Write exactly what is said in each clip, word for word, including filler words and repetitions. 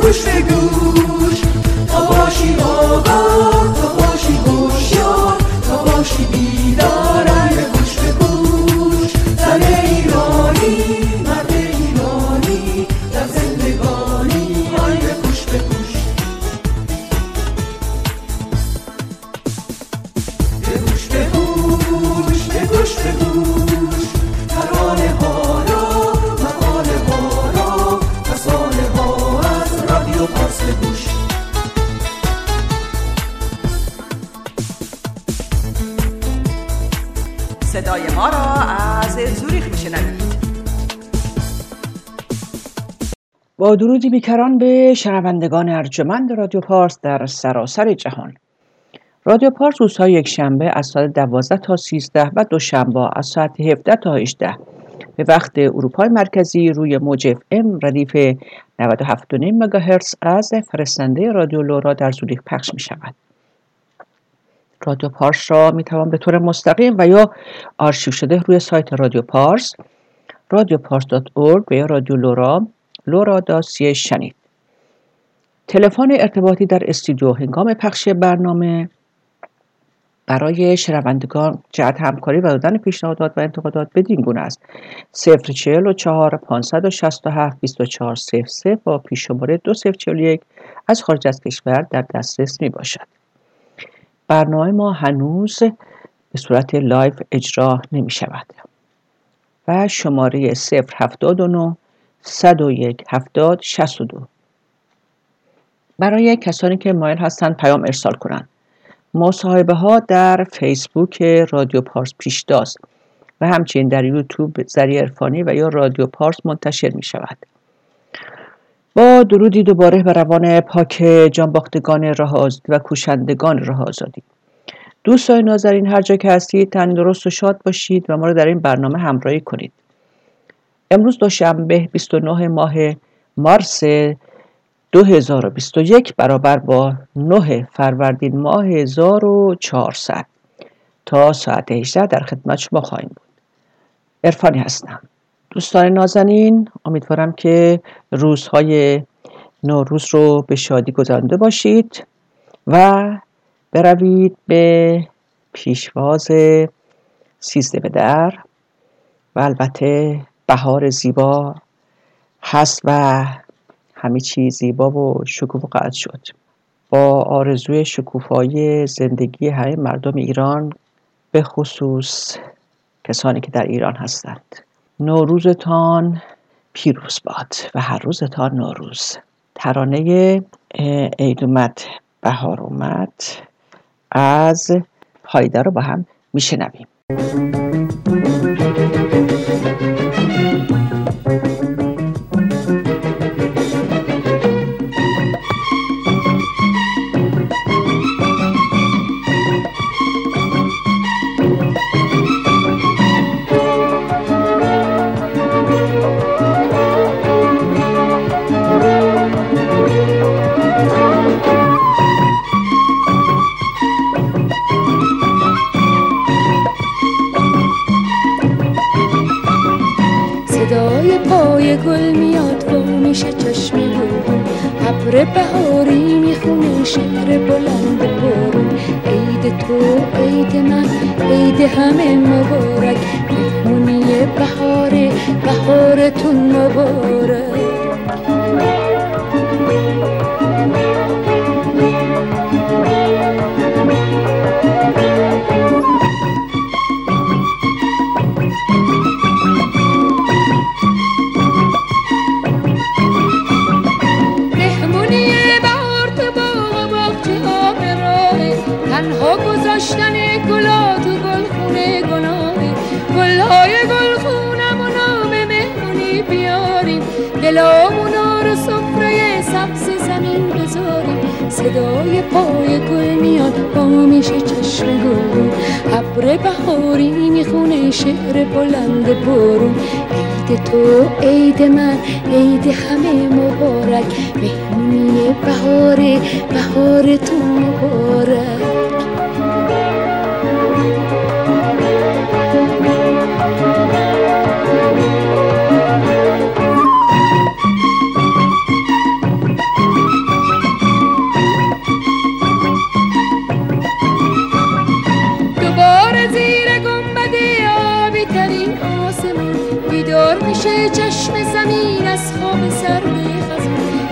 گوش به گوش، تا باشی آگاه، تا باشی هوشیار، تا باشی بیدار. ای گوش به گوش، زن ایرانی، مرد ایرانی، در زندگانی. ای گوش به گوش، به گوش به گوش، به گوش به گوش، ترانه ها را، مقاله ها را، فسانه ها از رادیو پارس به گوش. صدای ما را از زوریخ میشنوید. با درودی بیکران به شنوندگان ارجمند رادیو پارس در سراسر جهان. رادیو پارس روزهای یک شنبه از ساعت دوازده تا سیزده و دوشنبه از ساعت هفده تا هجده به وقت اروپای مرکزی روی موج اف ام ردیف نود و هفت و نیم مگاهرتز از فرستنده رادیو لورا در زوریخ پخش می شود. رادیو پارس را می توان به طور مستقیم و یا آرشیو شده روی سایت رادیو پارس رادیو پارس دات اورگ و یا رادیو لورا لورا دات سی شنید. تلفن ارتباطی در استودیو هنگام پخش برنامه برای شنوندگان جهت همکاری و دادن پیشنهادات و انتقادات بدین گونه است: صفر چهل و چهار پانصد و شصت و هفت بیست و چهار صفر صفر با پیش شماره دو صفر چهل و یک از خارج از کشور در دسترس می باشد. برنامه ما هنوز به صورت لایو اجرا نمی شود و شماره صفر هفتاد و نه صد و یک هفتاد شصت و دو برای کسانی که مایل هستند پیام ارسال کنند. مصاحبه ها در فیسبوک رادیو پارس پیشتاز و همچنین در یوتیوب ذریع عرفانی و یا رادیو پارس منتشر می شود. با درودی دوباره به روان پاک جانباختگان راه آزادی و کوشندگان راه آزادی. دوستان نازنین، هر جا که هستید تندرست و شاد باشید و ما را در این برنامه همراهی کنید. امروز دوشنبه بیست و نه ماه مارس دو هزار و بیست و یک برابر با نه فروردین ماه هزار و چهارصد. تا ساعت هجده در خدمت شما خواهیم بود. عرفانی هستم. دوستان نازنین، امیدوارم که روزهای نوروز رو به شادی گذرانده باشید و بروید به پیشواز سیزده به در و البته بهار زیبا هست و همه چیز زیبا و شکوفا خواهد شد. با آرزوی شکوفایی زندگی همه مردم ایران، به خصوص کسانی که در ایران هستند. نوروزتان پیروز باد و هر روزتان نوروز. ترانه عید اومد بهار اومد از هایده رو با هم میشنویم. گل میاد و میشه چشم بارون، ابر بهاری میخونه شعر بلند بارون. عید تو عید من عید همه مبارک، مهمونی بهاره بهارتون مبارک. تنها گذاشتن گلا تو گلخونه گناهی، گلهای گلخونم و نام مهمونی بیاریم، دلامونا رو سفره سبز زمین بذاریم. صدای پای گل میاد با میشه چشم گلون، ابر بهاری میخونه شعر بلند بارون. عید تو عید من عید همه مبارک، مهمونی بهاره بهار تو مبارک.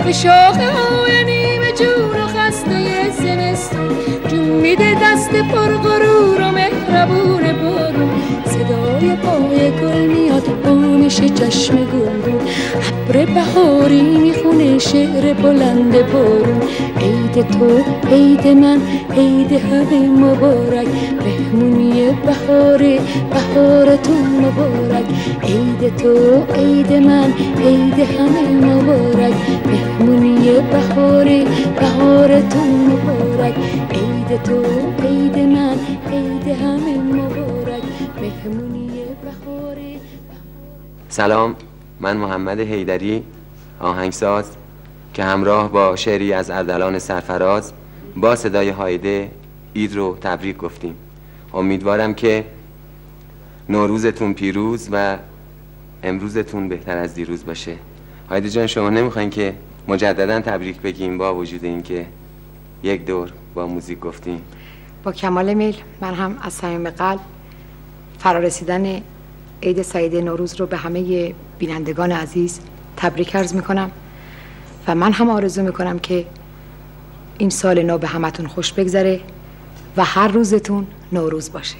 به شاخه های نیمه جون و خسته زمستون، جون میده دست پر غرور و مهربون بارون. صدای پای گل میاد با میشه چشم گلگون، ابر بهاری میخونه شعر بلند بارون. عید تو عید من عید همه مبارک، مهمونی بهاره بهارتون مبارک. عید تو عید من عید همه مبارک، مهمونی بهاره بهارتون مبارک. عید تو عید من عید همه مبارک، مهمونی بهاره. سلام، من محمد حیدری آهنگساز که همراه با شعری از اردلان سرفراز با صدای هایده عید رو تبریک گفتیم. امیدوارم که نوروزتون پیروز و امروزتون بهتر از دیروز باشه. هایده جان، شما نمیخواین که مجددا تبریک بگیم با وجود اینکه یک دور با موزیک گفتیم؟ با کمال میل. من هم از صمیم قلب فرارسیدن عید سعید نوروز رو به همه بینندگان عزیز تبریک عرض میکنم و من هم آرزو میکنم که این سال نو به همتون خوش بگذره و هر روزتون نوروز باشه.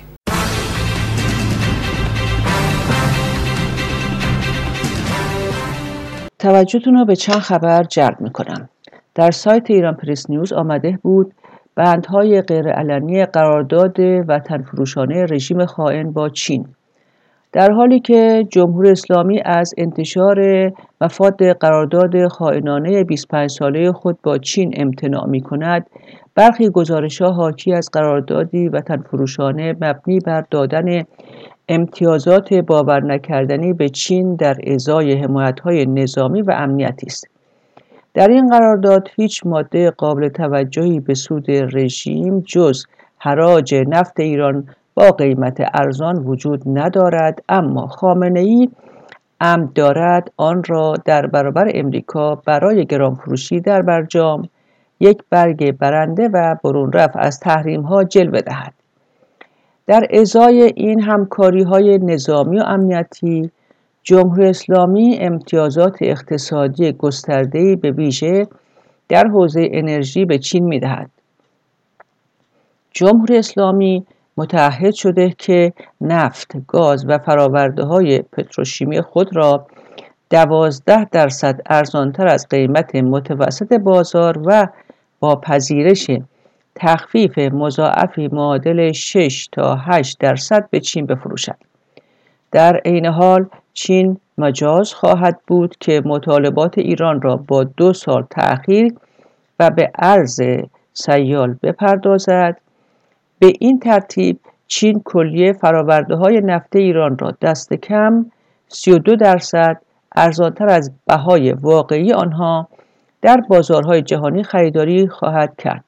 توجهتون رو به چند خبر جلب میکنم. در سایت ایران پرس نیوز آمده بود بندهای غیرعلنی قرارداد وطن فروشانه رژیم خائن با چین. در حالی که جمهوری اسلامی از انتشار مفاد قرارداد خائنانه بیست و پنج ساله خود با چین امتناع می کند، برخی گزارش‌ها حاکی از قراردادی وطن فروشانه مبنی بر دادن امتیازات باور نکردنی به چین در ازای حمایت‌های نظامی و امنیتی است. در این قرارداد هیچ ماده قابل توجهی به سود رژیم جز حراج نفت ایران با قیمت ارزان وجود ندارد، اما خامنه‌ای عمد دارد آن را در برابر امریکا برای گرانفروشی در برجام یک برگ برنده و برون رفت از تحریم‌ها جلوه دهد. در ازای این همکاری‌های نظامی و امنیتی، جمهوری اسلامی امتیازات اقتصادی گسترده‌ای به ویژه در حوزه انرژی به چین می‌دهد. جمهوری اسلامی متعهد شده که نفت، گاز و فرآورده‌های پتروشیمی خود را دوازده درصد ارزانتر از قیمت متوسط بازار و با پذیرش تخفیف مضاعفی معادل شش تا هشت درصد به چین بفروشد. در عین حال چین مجاز خواهد بود که مطالبات ایران را با دو سال تأخیر و به ارز سیال بپردازد. به این ترتیب چین کلیه فرآورده‌های نفت ایران را دست کم سی و دو درصد ارزانتر از بهای واقعی آنها در بازارهای جهانی خریداری خواهد کرد.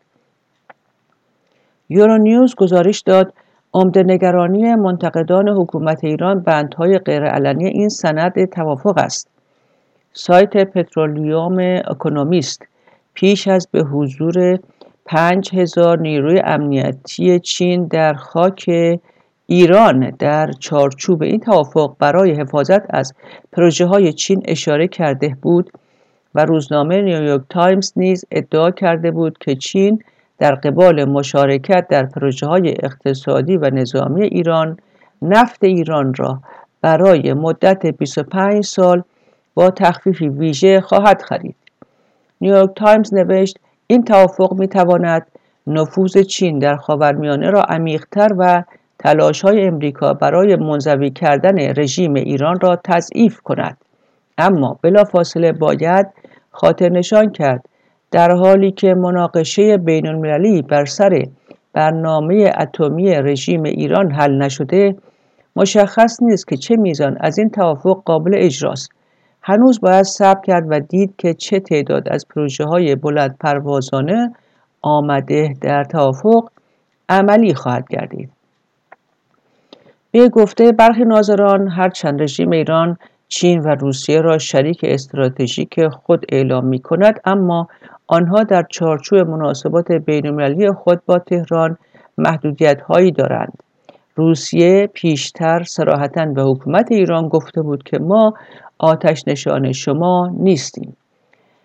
یورونیوز گزارش داد عمده نگرانی منتقدان حکومت ایران بندهای غیرعلنی این سند توافق است. سایت پترولیوم اکونومیست پیش از به حضور پنج هزار نیروی امنیتی چین در خاک ایران در چارچوب این توافق برای حفاظت از پروژه‌های چین اشاره کرده بود و روزنامه نیویورک تایمز نیز ادعا کرده بود که چین در قبال مشارکت در پروژه‌های اقتصادی و نظامی ایران، نفت ایران را برای مدت بیست و پنج سال با تخفیفی ویژه خواهد خرید. نیویورک تایمز نوشت این توافق می‌تواند نفوذ چین در خاورمیانه را عمیق‌تر و تلاش‌های امریکا برای منزوی کردن رژیم ایران را تضعیف کند، اما بلافاصله باید خاطر نشان کرد در حالی که مناقشه بین‌المللی بر سر برنامه اتمی رژیم ایران حل نشده، مشخص نیست که چه میزان از این توافق قابل اجراست. هنوز باید صبر کرد و دید که چه تعداد از پروژه‌های بلند پروازانه آمده در توافق عملی خواهد گردید. به گفته برخی ناظران، هرچند رژیم ایران چین و روسیه را شریک استراتژیک خود اعلام می‌کند، اما آنها در چارچوب مناسبات بین‌المللی خود با تهران محدودیت‌هایی دارند. روسیه پیشتر صراحتاً به حکومت ایران گفته بود که ما آتش نشان شما نیستیم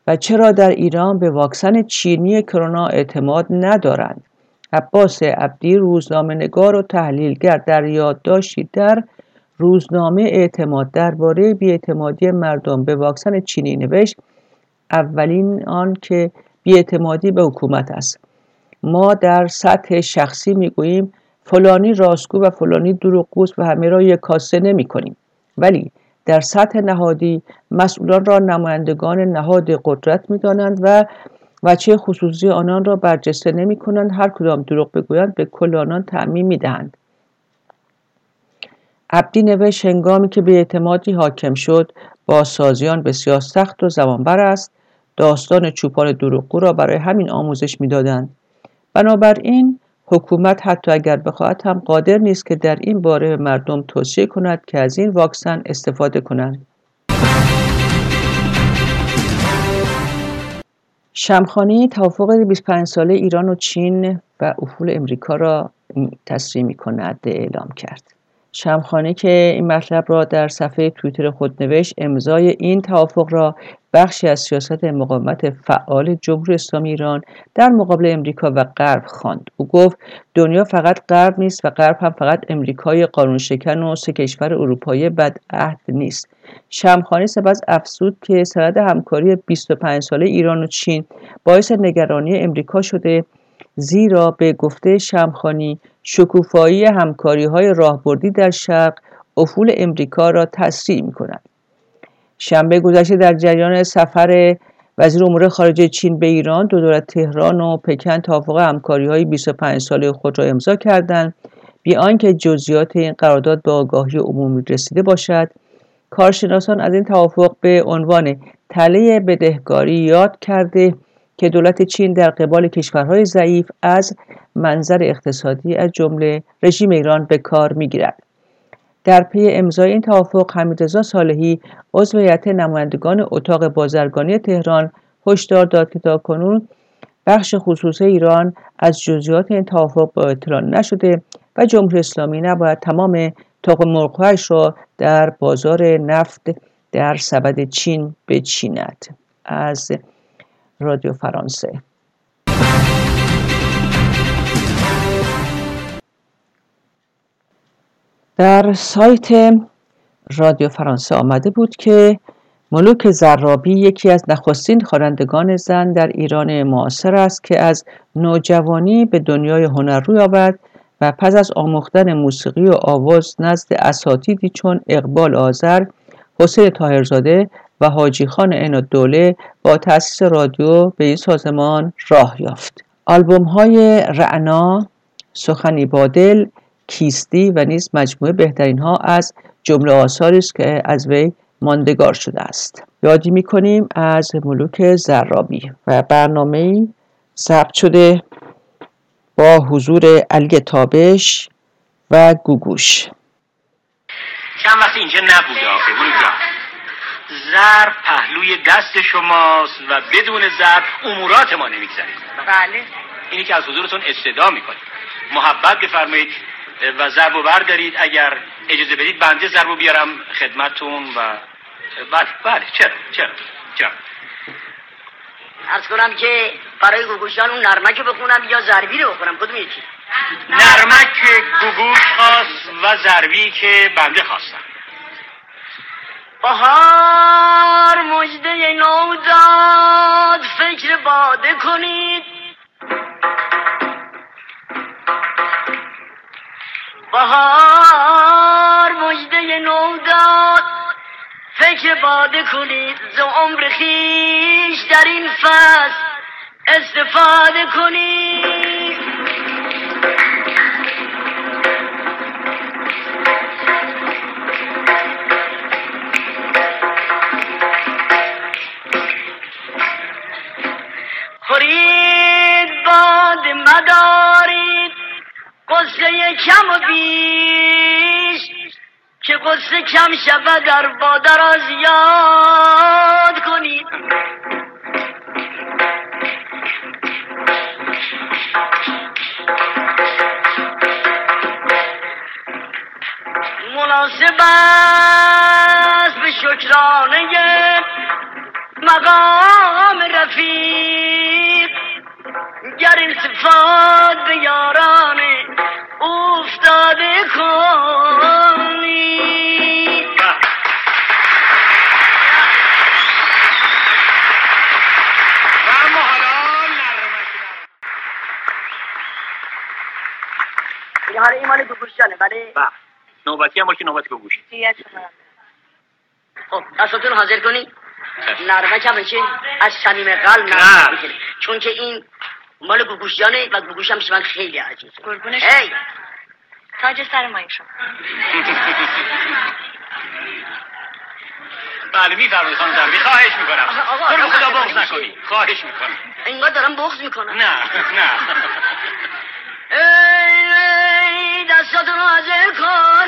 و چرا در ایران به واکسن چینی کرونا اعتماد ندارند؟ عباس عبدی، روزنامه‌نگار و تحلیلگر، در یادداشتی در روزنامه اعتماد درباره بی‌اعتمادی مردم به واکسن چینی نوشت: اولین آن که بی‌اعتمادی به حکومت است. ما در سطح شخصی میگوییم فلانی راستگو و فلانی دروغگوست و همه را یک کاسه نمی کنیم. ولی در سطح نهادی مسئولان را نمایندگان نهاد قدرت می دانند و وجه خصوصی آنان را برجسته نمی کنند. هر کدام دروغ بگویند به کل آنان تعمیم می دهند. عبدی نوشت: هنگامی که بی‌اعتمادی حاکم شد، بازسازیان بسیار سخت و زمانبر است. داستان چوپان دروغگو را برای همین آموزش می دادند. بنابراین حکومت حتی اگر بخواهد هم قادر نیست که در این باره به مردم توصیه کند که از این واکسن استفاده کنند. شمخانی توافق بیست و پنج ساله ایران و چین و افول امریکا را تصریح می‌کند اعلام کرد. شمخانی که این مطلب را در صفحه توییتر خود نوشت، امضای این توافق را بخشی از سیاست مقاومت فعال جمهوری اسلامی ایران در مقابل امریکا و غرب خواند. او گفت دنیا فقط غرب نیست و غرب هم فقط امریکای قانون شکن و سه کشور اروپایی بدعهد نیست. شمخانی سپس افزود که سند همکاری بیست و پنج ساله ایران و چین باعث نگرانی امریکا شده، زیرا به گفته شمخانی شکوفایی همکاری‌های راهبردی در شرق افول امریکا را تسریع می‌کند. شنبه گذشته در جریان سفر وزیر امور خارجه چین به ایران، دو دولت تهران و پکن توافق همکاری‌های بیست و پنج ساله خود را امضا کردند، بی آنکه جزئیات این قرارداد به آگاهی عمومی رسیده باشد. کارشناسان از این توافق به عنوان تله بدهکاری یاد کرده که دولت چین در قبال کشورهای ضعیف از منظر اقتصادی از جمله رژیم ایران به کار می‌گیرد. در پی امضای این توافق، حمیدرضا صالحی عضو هیئت نمایندگان اتاق بازرگانی تهران هشدار داد که تاکنون بخش خصوصی ایران از جزئیات این توافق با اطلاع نشده و جمهوری اسلامی نباید تمام تخم مرغ‌هایش را در بازار نفت در سبد چین بچیند. از رادیو فرانسه. در سایت رادیو فرانسه آمده بود که ملوک زرابی یکی از نخستین خوانندگان زن در ایران معاصر است که از نوجوانی به دنیای هنر روی آورد و پس از آموختن موسیقی و آواز نزد اساتیدی چون اقبال آذر، حسین طاهرزاده و حاجی خان عنایت‌دوله با تأسیس رادیو به این سازمان راه یافت. آلبوم‌های رعنا، سخنی با دل، کیستی و نیز مجموعه بهترین ها از جمله آثاری است که از وی ماندگار شده است. یادی می‌کنیم از ملوک زرابی و برنامه‌ای ضبط شده با حضور علی تابش و گوگوش. چند وقت اینجا نبوده آخه ملوک. ضرب پهلوی دست شماست و بدون ضرب امورات ما نمیگذرید. بله. اینی که از حضورتون استدعا میکنید. محبت بفرمایید و ضربو بردارید. اگر اجازه بدید بنده ضربو بیارم خدمتتون و بله بله چرا چرا چرا عرض کنم که برای گوگوشان اون نرمک بخونم یا ضربی رو بخونم، کدوم یکی؟ نرمک که گوگوش خواست و ضربی که بنده خواستم. بهار مژده نو داد، فکر باده کنید. بهار مژده نو داد، فکر باده کنید. ز عمر خویش در این فصل استفاده کنید. خورید باد مدارید قصه کم و بیش، که قصه کم شود در باده را زیاد کنید. مناسب است به شکرانه مقام رفیق گر التفات به یاران افتاده کنی. حالا این مال گوگوشیانه بله؟ بله نوبتی هم باشه نوبتی گوگوش. خب دستاتون حاضر کنی نرمک هم بشه از صمیم قلب نرمک بشه چون که این مال گوگوشیانه و گوگوش هم من خیلی عزیزه. قربونش هی تاج سر ماییم شما. بله میفرمایید خانم دربی خواهش میکنم تو رو خدا بغض نکنی خواهش میکنم. اینقدر دارم بغض میکنم. نه نه ای دستاتون حاضر کن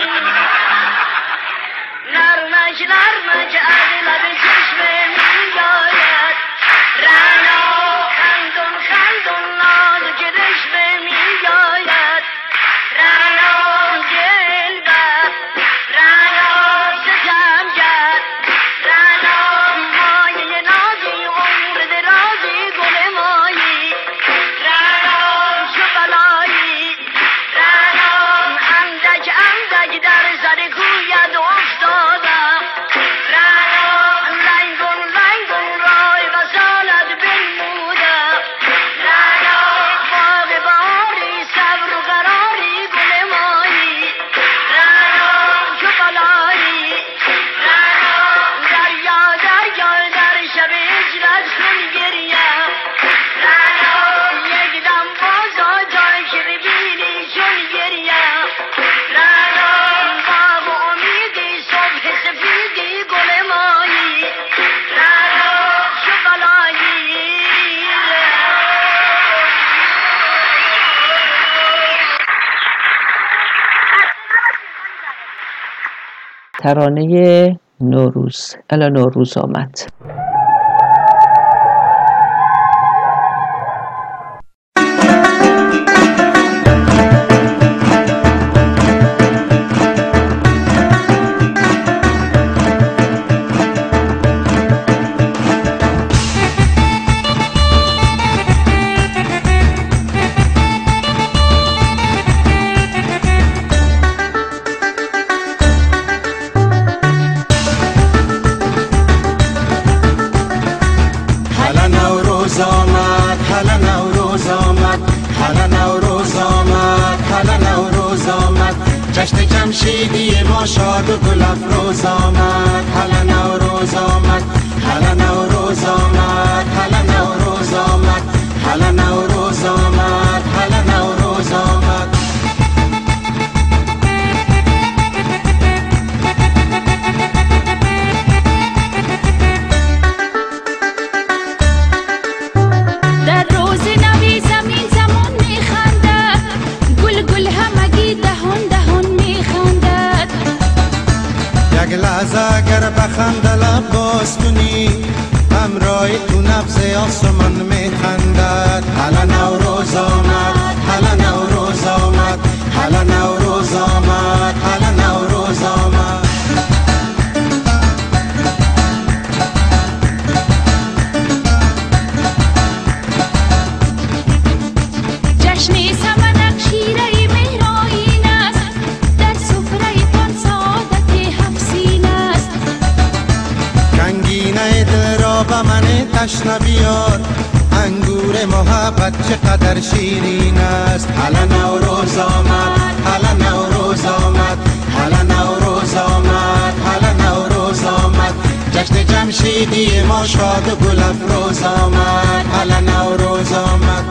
نرمک نرمک از لب چشمه میاید رنا خندون خندون نازک رشمه میاید رنا دلبر رنا ستمگر رنا مایه نازی عمر درازی گل مایی رنا چو بلایی رنا اندک اندک در سر کویت افتادم رنا لنگون لنگون رای وصالت بنمودم رنا باغ بهاری صبر و قراری گل مایی رنا چو بلایی رنا دریا دریا در شب هجرت کن گریم رنا یک دم بازا جای که ببینی چون گریم رنا باغ و امیدی صبح سفیدی گل مایی رنا چو بلایی ترانه نوروز. الا نوروز آمد. جشن جمشیدی ما شاد و گل افروز آمد. هلا نوروز آمد، هلا نوروز آمد، هلا نوروز آمد، هلا نوروز آمد، هلا نوروز آمد. در روز نوی زمین زمان میخندد، گل گل همگی دهان دهان میخندد. یک لحظه اگر بخند لب باز کنی، همراه تو نبض آسمان میخندد. هلا نوروز آمد، هلا نوروز آمد، هلا نوروز آمد، هلا نوروز آمد. جشن سمنک شیره مهرآیین است، در سفره پان سعادت هفسین است. کنگینه دل را به من تشنه بیار، انگور محبت چقدر شیرین است. هلا نوروز آمد، هلا نوروز آمد، هلا نوروز آمد، هلا نوروز آمد. جشن جمشیدی ما شاد و گل افروز آمد. هلا نوروز آمد.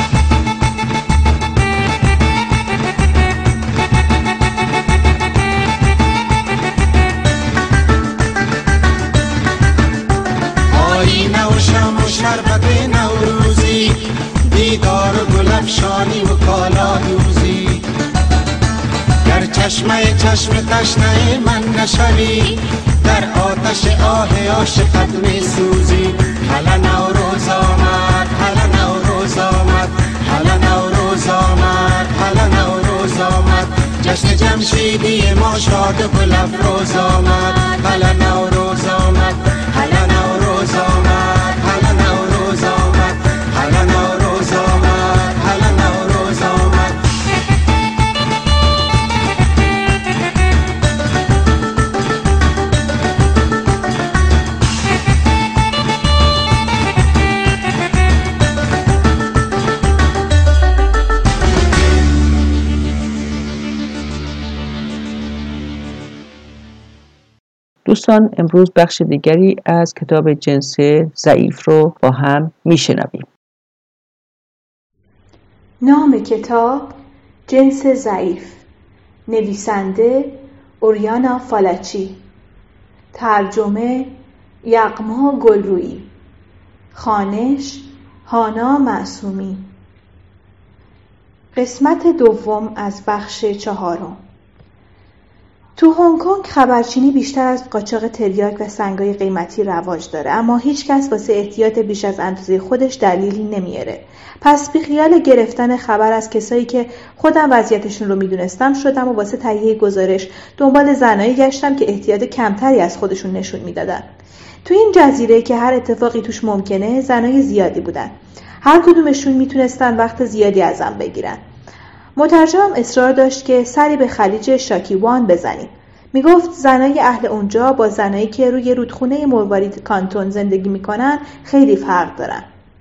آینه و شم و شربت نوروزی، دیدار و گل افشانی و کالا دوزی. در چشمه چشم تشنه من نشوی، در آتش آه عاشقت می سوزی. هلا نوروز آمد، هلا نوروز آمد، هلا نوروز آمد، هلا نوروز آمد. جشن جمشیدی ما شاد و گل افروز آمد. هلا نوروز آمد، هلا نوروز آمد. دوستان امروز بخش دیگری از کتاب جنس ضعیف رو با هم میشنویم. نام کتاب جنس ضعیف، نویسنده اوریانا فالاچی، ترجمه یغما گلرویی، خوانش هانا معصومی. قسمت دوم از بخش چهارم. تو هنگ کنگ خبرچینی بیشتر از قاچاق تریاک و سنگای قیمتی رواج داره، اما هیچ کس واسه احتیاط بیش از اندازه خودش دلیلی نمیاره. پس بی خیال گرفتن خبر از کسایی که خودم وضعیتشون رو میدونستم شدم و واسه تهیه گزارش دنبال زنایی گشتم که احتیاط کمتری از خودشون نشون میدادن. تو این جزیره که هر اتفاقی توش ممکنه زنای زیادی بودن. هر کدومشون میتونستن وقت زیادی ازم بگیرن. مترجمم اصرار داشت که سری به خلیج شاکیوان بزنیم. میگفت زنای اهل اونجا با زنایی که روی رودخونه مروارید کانتون زندگی میکنن خیلی فرق دارن.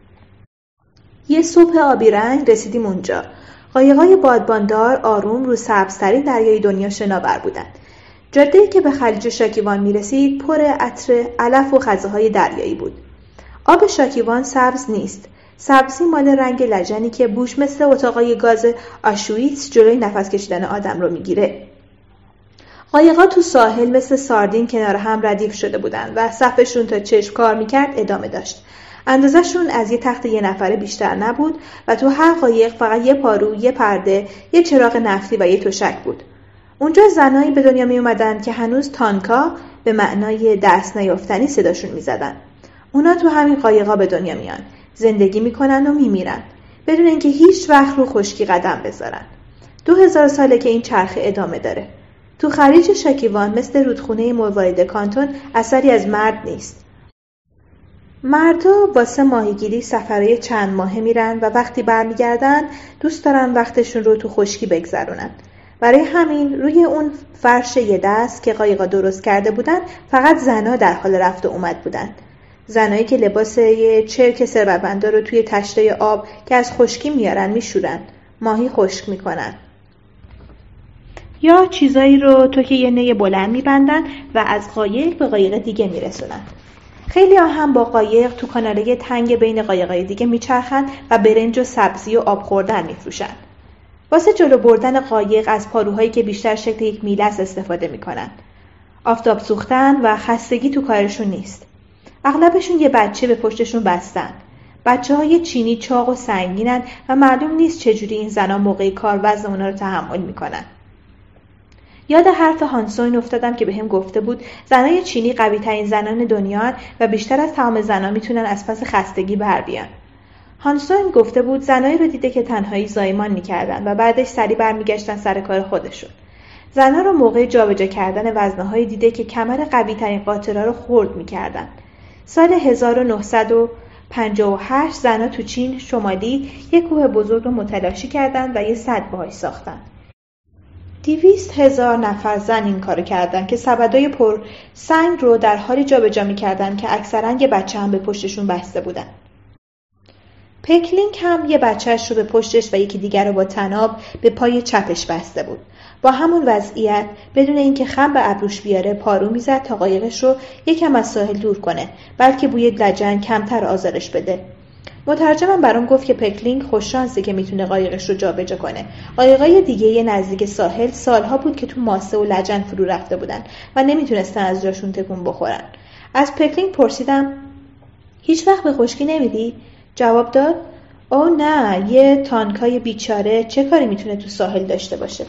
یه صبح آبی رنگ رسیدیم اونجا. قایقای بادباندار آروم رو سبزترین دریای دنیا شناور بودن. جاده‌ای که به خلیج شاکیوان میرسید پر عطر علف و خزه‌های دریایی بود. آب شاکیوان سبز نیست. سبزی مال رنگ لجنی که بوش مثل اتاقای گاز آشویتس جلوی نفس کشیدن آدم رو میگیره. قایقا تو ساحل مثل ساردین کنار هم ردیف شده بودن و صفشون تا چشم کار میکرد ادامه داشت. اندازشون از یه تخت یه نفره بیشتر نبود و تو هر قایق فقط یه پارو، یه پرده، یه چراغ نفتی و یه تشک بود. اونجا زنایی به دنیا می اومدن که هنوز تانکا به معنای دست نیافتنی صداشون میزدن. اونا تو همین قایقا به دنیا میان. زندگی میکنن و میمیرن بدون اینکه هیچ وقت رو خشکی قدم بذارن. دو هزار ساله که این چرخه ادامه داره. تو خلیج شاکیوان مثل رودخونه مروارید کانتون اثری از مرد نیست. مردا واسه ماهیگیری سفرهای چند ماهه میرن و وقتی برمیگردن دوست دارن وقتشون رو تو خشکی بگذرونن. برای همین روی اون فرش یه دست که قایقا درست کرده بودن فقط زنا در حال رفت و اومد بودن. زنایی که لباس یه چرک ثروتمندا رو توی تشته آب که از خشکی میارن میشورن، ماهی خشک میکنن. یا چیزایی رو تو که یه نی بلند میبندن و از قایق به قایق دیگه میرسونن. خیلی ها هم با قایق تو کاناله تنگ بین قایقای دیگه میچرخن و برنج و سبزی و آب خوردن میفروشن. واسه جلو بردن قایق از پاروهایی که بیشتر شکل یک میله است استفاده میکنن. آفتاب سوختن و خستگی تو کارشون نیست. اغلبشون یه بچه به پشتشون بستن. بچه های چینی چاق و سنگینن و معلوم نیست چجوری این زنان موقع کار وزن اونا رو تحمل میکنن. یاد حرف هانسوین افتادم که بهم گفته بود زنای چینی قوی ترین زنان دنیا و بیشتر از تمام زنان میتونن از پس خستگی بر بیان. هانسوین گفته بود زنایی رو دیده که تنهایی زایمان میکردن و بعدش سری برمیگشتن سر کار خودشون. زنها رو موقع جابجا کردن وزنه‌های دیده که کمر قوی ترین قاطرها رو خرد میکردن. سال هزار و نهصد و پنجاه و هشت زنها تو چین شمالی یک کوه بزرگ رو متلاشی کردن و یه سد باهاش ساختن. دویست هزار نفر زن این کارو کردن که سبدای پر سنگ رو در حالی جابجا می‌کردن که اکثراً یه بچه هم به پشتشون بسته بودن. پکلینگ هم یه بچهش رو به پشتش و یکی دیگر رو با طناب به پای چپش بسته بود. با همون وضعیت بدون اینکه خم به ابروش بیاره پارو میزد تا قایقش رو یکم از ساحل دور کنه، بلکه بوی لجن کمتر آزارش بده. مترجمم برام گفت که پکلینگ خوششانسه که میتونه قایقش رو جابجا کنه. قایقای دیگه نزدیک ساحل سالها بود که تو ماسه و لجن فرو رفته بودن و نمیتونستن از جاشون تکون بخورن. از پکلینگ پرسیدم هیچ وقت به خشکی نمیدی؟ جواب داد اوه نه، یه تانکای بیچاره چه کاری میتونه تو ساحل داشته باشه.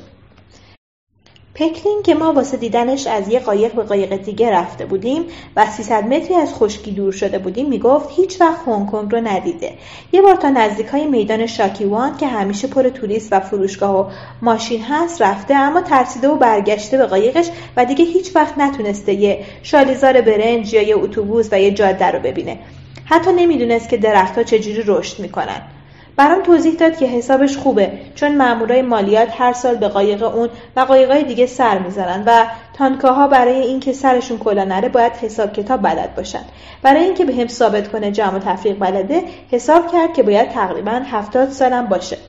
پکلینگ که ما واسه دیدنش از یه قایق به قایق دیگه رفته بودیم و سیصد متری از خشکی دور شده بودیم میگفت هیچ وقت هنگ کنگ رو ندیده. یه بار تا نزدیکای میدان شاکیوان که همیشه پر توریست و فروشگاه و ماشین هست رفته، اما ترسیده و برگشته به قایقش و دیگه هیچ وقت نتونسته یه شالیزار برنج یا یه اتوبوس و یه جاده رو ببینه. حتی نمیدونست که درخت‌ها چجوری رشد میکنن. برام توضیح داد که حسابش خوبه چون مامورای مالیات هر سال به قایق اون و قایقای دیگه سر میزنن و تانکاها برای اینکه سرشون کلا نره باید حساب کتاب بلد باشن. برای اینکه بهم ثابت کنه جمع و تفریق بلده حساب کرد که باید تقریباً هفتاد سالم باشه.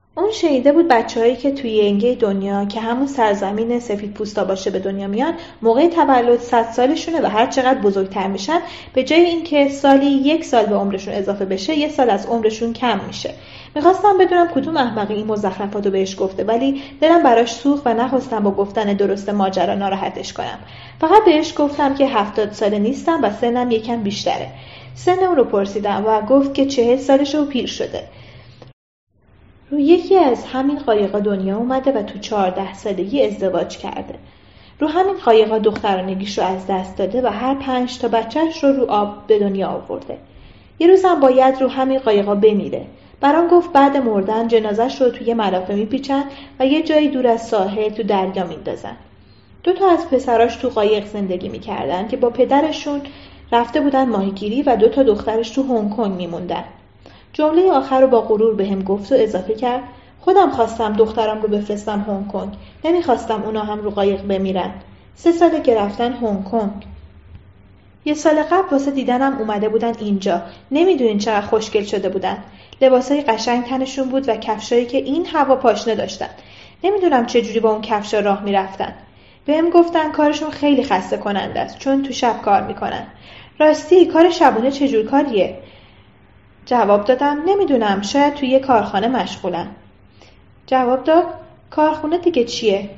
اون شنیده بود بچه‌هایی که توی ینگه دنیا که همون سرزمین سفید پوستا باشه به دنیا میان، موقع تولد صد سالشونه و هر چقدر بزرگتر میشن به جای اینکه سالی یک سال به عمرشون اضافه بشه یه سال از عمرشون کم میشه. میخواستم بدونم کدوم احمقی این مزخرفاتو بهش گفته، ولی دلم براش سوخت و نخواستم با گفتن درست ماجرا ناراحتش کنم. فقط بهش گفتم که هفتاد ساله نیستم و سنم یکم بیشتره. سن اون رو پرسیدم و گفت که چهل سالشه و پیر شده. رو یکی از همین قایقا دنیا اومده و تو چهارده سالگی ازدواج کرده. رو همین قایقا دخترانگیش رو از دست داده و هر پنج تا بچهش رو رو آب به دنیا آورده. یه روزم باید رو همین قایقا بمیره. برام گفت بعد مردن جنازش رو توی ملافه میپیچن و یه جایی دور از ساحل تو دریا میندازن. دو تا از پسراش تو قایق زندگی میکردن که با پدرشون رفته بودن ماهیگیری و دو تا دخترش تو هنگ کنگ میموندن. جمله آخر رو با غرور بهم گفت و اضافه کرد خودم خواستم دخترام رو بفرستم هنگ کنگ. نمیخواستم اونا هم رو قایق بمیرن. سه ساله که رفتن هنگ کنگ. یه سال قبل واسه دیدنم اومده بودن اینجا. نمیدونین چقدر خوشگل شده بودن. لباسای قشنگ تنشون بود و کفشایی که این هوا پاشنه داشتن. نمیدونم چه جوری با اون کفشا راه میرفتن. بهم گفتن کارشون خیلی خسته کننده است چون تو شب کار میکنن. راستی کار شبونه چه جور کاریه؟ جواب دادم نمیدونم، شاید توی یه کارخانه مشغولن. جواب داد کارخونه دیگه چیه؟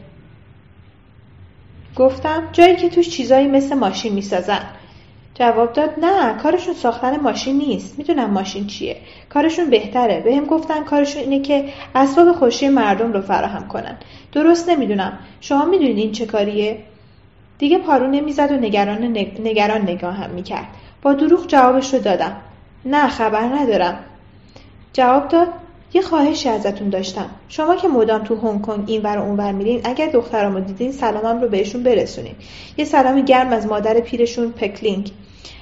گفتم جایی که توش چیزایی مثل ماشین میسازن. جواب داد نه، کارشون ساختن ماشین نیست. میدونم ماشین چیه. کارشون بهتره. بهم گفتن کارشون اینه که اسباب خوشی مردم رو فراهم کنن. درست نمیدونم. شما میدونید این چه کاریه؟ دیگه پارو نمیزد و نگران نگ... نگران نگاهم میکرد. با دروغ جوابش رو دادم. نه خبر ندارم. جواب داد یه خواهشی ازتون داشتم. شما که مدام تو هنگ کنگ اینور و اونور میرین، اگر دخترامو دیدین سلامم رو بهشون برسونین. یه سلام گرم از مادر پیرشون پکلینگ.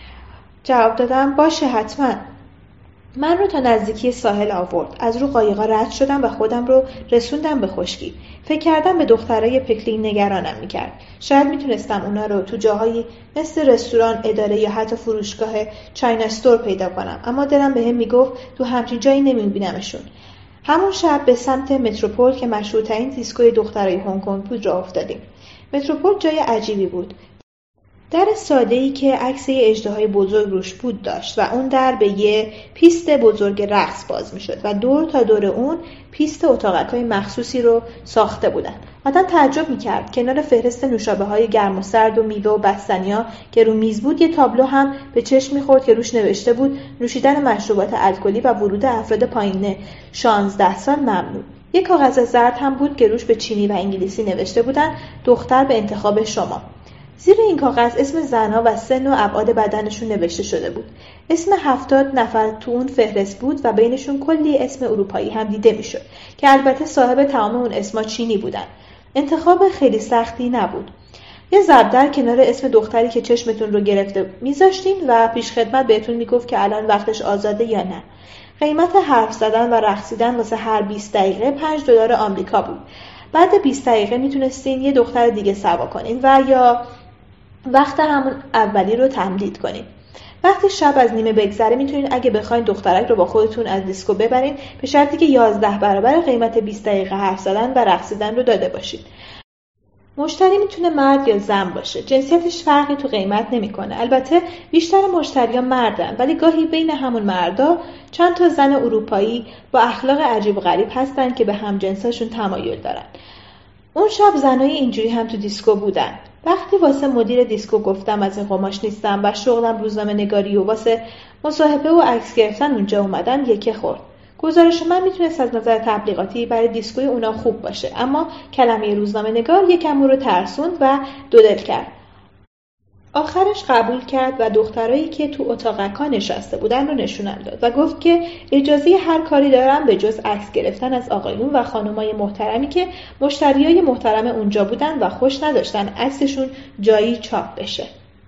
جواب دادم باشه حتما. من رو تا نزدیکی ساحل آورد. از رو قایقا رد شدم و خودم رو رسوندم به خشکی. فکر کردم به دخترای پکلینگ نگرانم میکرد. شاید میتونستم اونا رو تو جاهایی مثل رستوران، اداره یا حتی فروشگاه چاینا استور پیدا کنم، اما دلم بهم میگفت تو همچین جایی نمیبینمشون. همون شب به سمت متروپول که مشهورترین دیسکوی دخترای هنگ کنگ بود راه افتادیم. متروپول جای عجیبی بود. در ساده‌ای که عکس یه اژدهای بزرگ روش بود داشت و اون در به یه پیست بزرگ رقص باز می‌شد و دور تا دور اون پیست اتاقک‌های مخصوصی رو ساخته بودن. آدم تعجب می‌کرد. کنار فهرست نوشابه‌های گرم و سرد و میوه و بستنی‌ها که رو میز بود، یه تابلو هم به چشم می‌خورد که روش نوشته بود نوشیدن مشروبات الکلی و ورود افراد پایین شانزده سال ممنوع. یک کاغذ زرد هم بود که روش به چینی و انگلیسی نوشته بودن دختر به انتخاب شما. زیر این کاغذ اسم زنها و سن و ابعاد بدنشون نوشته شده بود. اسم هفتاد نفر تو اون فهرست بود و بینشون کلی اسم اروپایی هم دیده میشد که البته صاحب تمام اون اسما چینی بودن. انتخاب خیلی سختی نبود. یه ضرب در کنار اسم دختری که چشمتون رو گرفته میذاشتین و پیش خدمت بهتون میگفت که الان وقتش آزاده یا نه. قیمت حرف زدن و رقصیدن واسه هر بیست دقیقه پنج دلار آمریکا بود. بعد بیست دقیقه میتونستین یه دختر دیگه سوا کنین و یا وقت همون اولی رو تمدید کنین. وقتی شب از نیمه بگذره میتونین اگه بخواین دخترک رو با خودتون از دیسکو ببرین، به شرطی که یازده برابر قیمت بیست دقیقه حرف زدن و رقصیدن رو داده باشین. مشتری میتونه مرد یا زن باشه. جنسیتش فرقی تو قیمت نمیکنه. البته بیشتر مشتریان مردن، ولی گاهی بین همون مردا چند تا زن اروپایی با اخلاق عجیب و غریب هستن که به همجنساشون تمایل دارن. اون شب زنای اینجوری هم تو دیسکو بودن. وقتی واسه مدیر دیسکو گفتم از این قماش نیستم و شغلم روزنامه نگاری و واسه مصاحبه و عکس گرفتن اونجا اومدم، یکه خورد. گزارش من میتونست از نظر تبلیغاتی برای دیسکوی اونا خوب باشه، اما کلمه روزنامه نگار یکم رو ترسوند و دودل کرد. آخرش قبول کرد و دخترایی که تو اتاقکا نشسته بودن رو نشونم داد و گفت که اجازه هر کاری دارم به جز عکس گرفتن از آقایون و خانمای محترمی که مشتریای محترم اونجا بودن و خوش نداشتن عکسشون جایی چاپ بشه.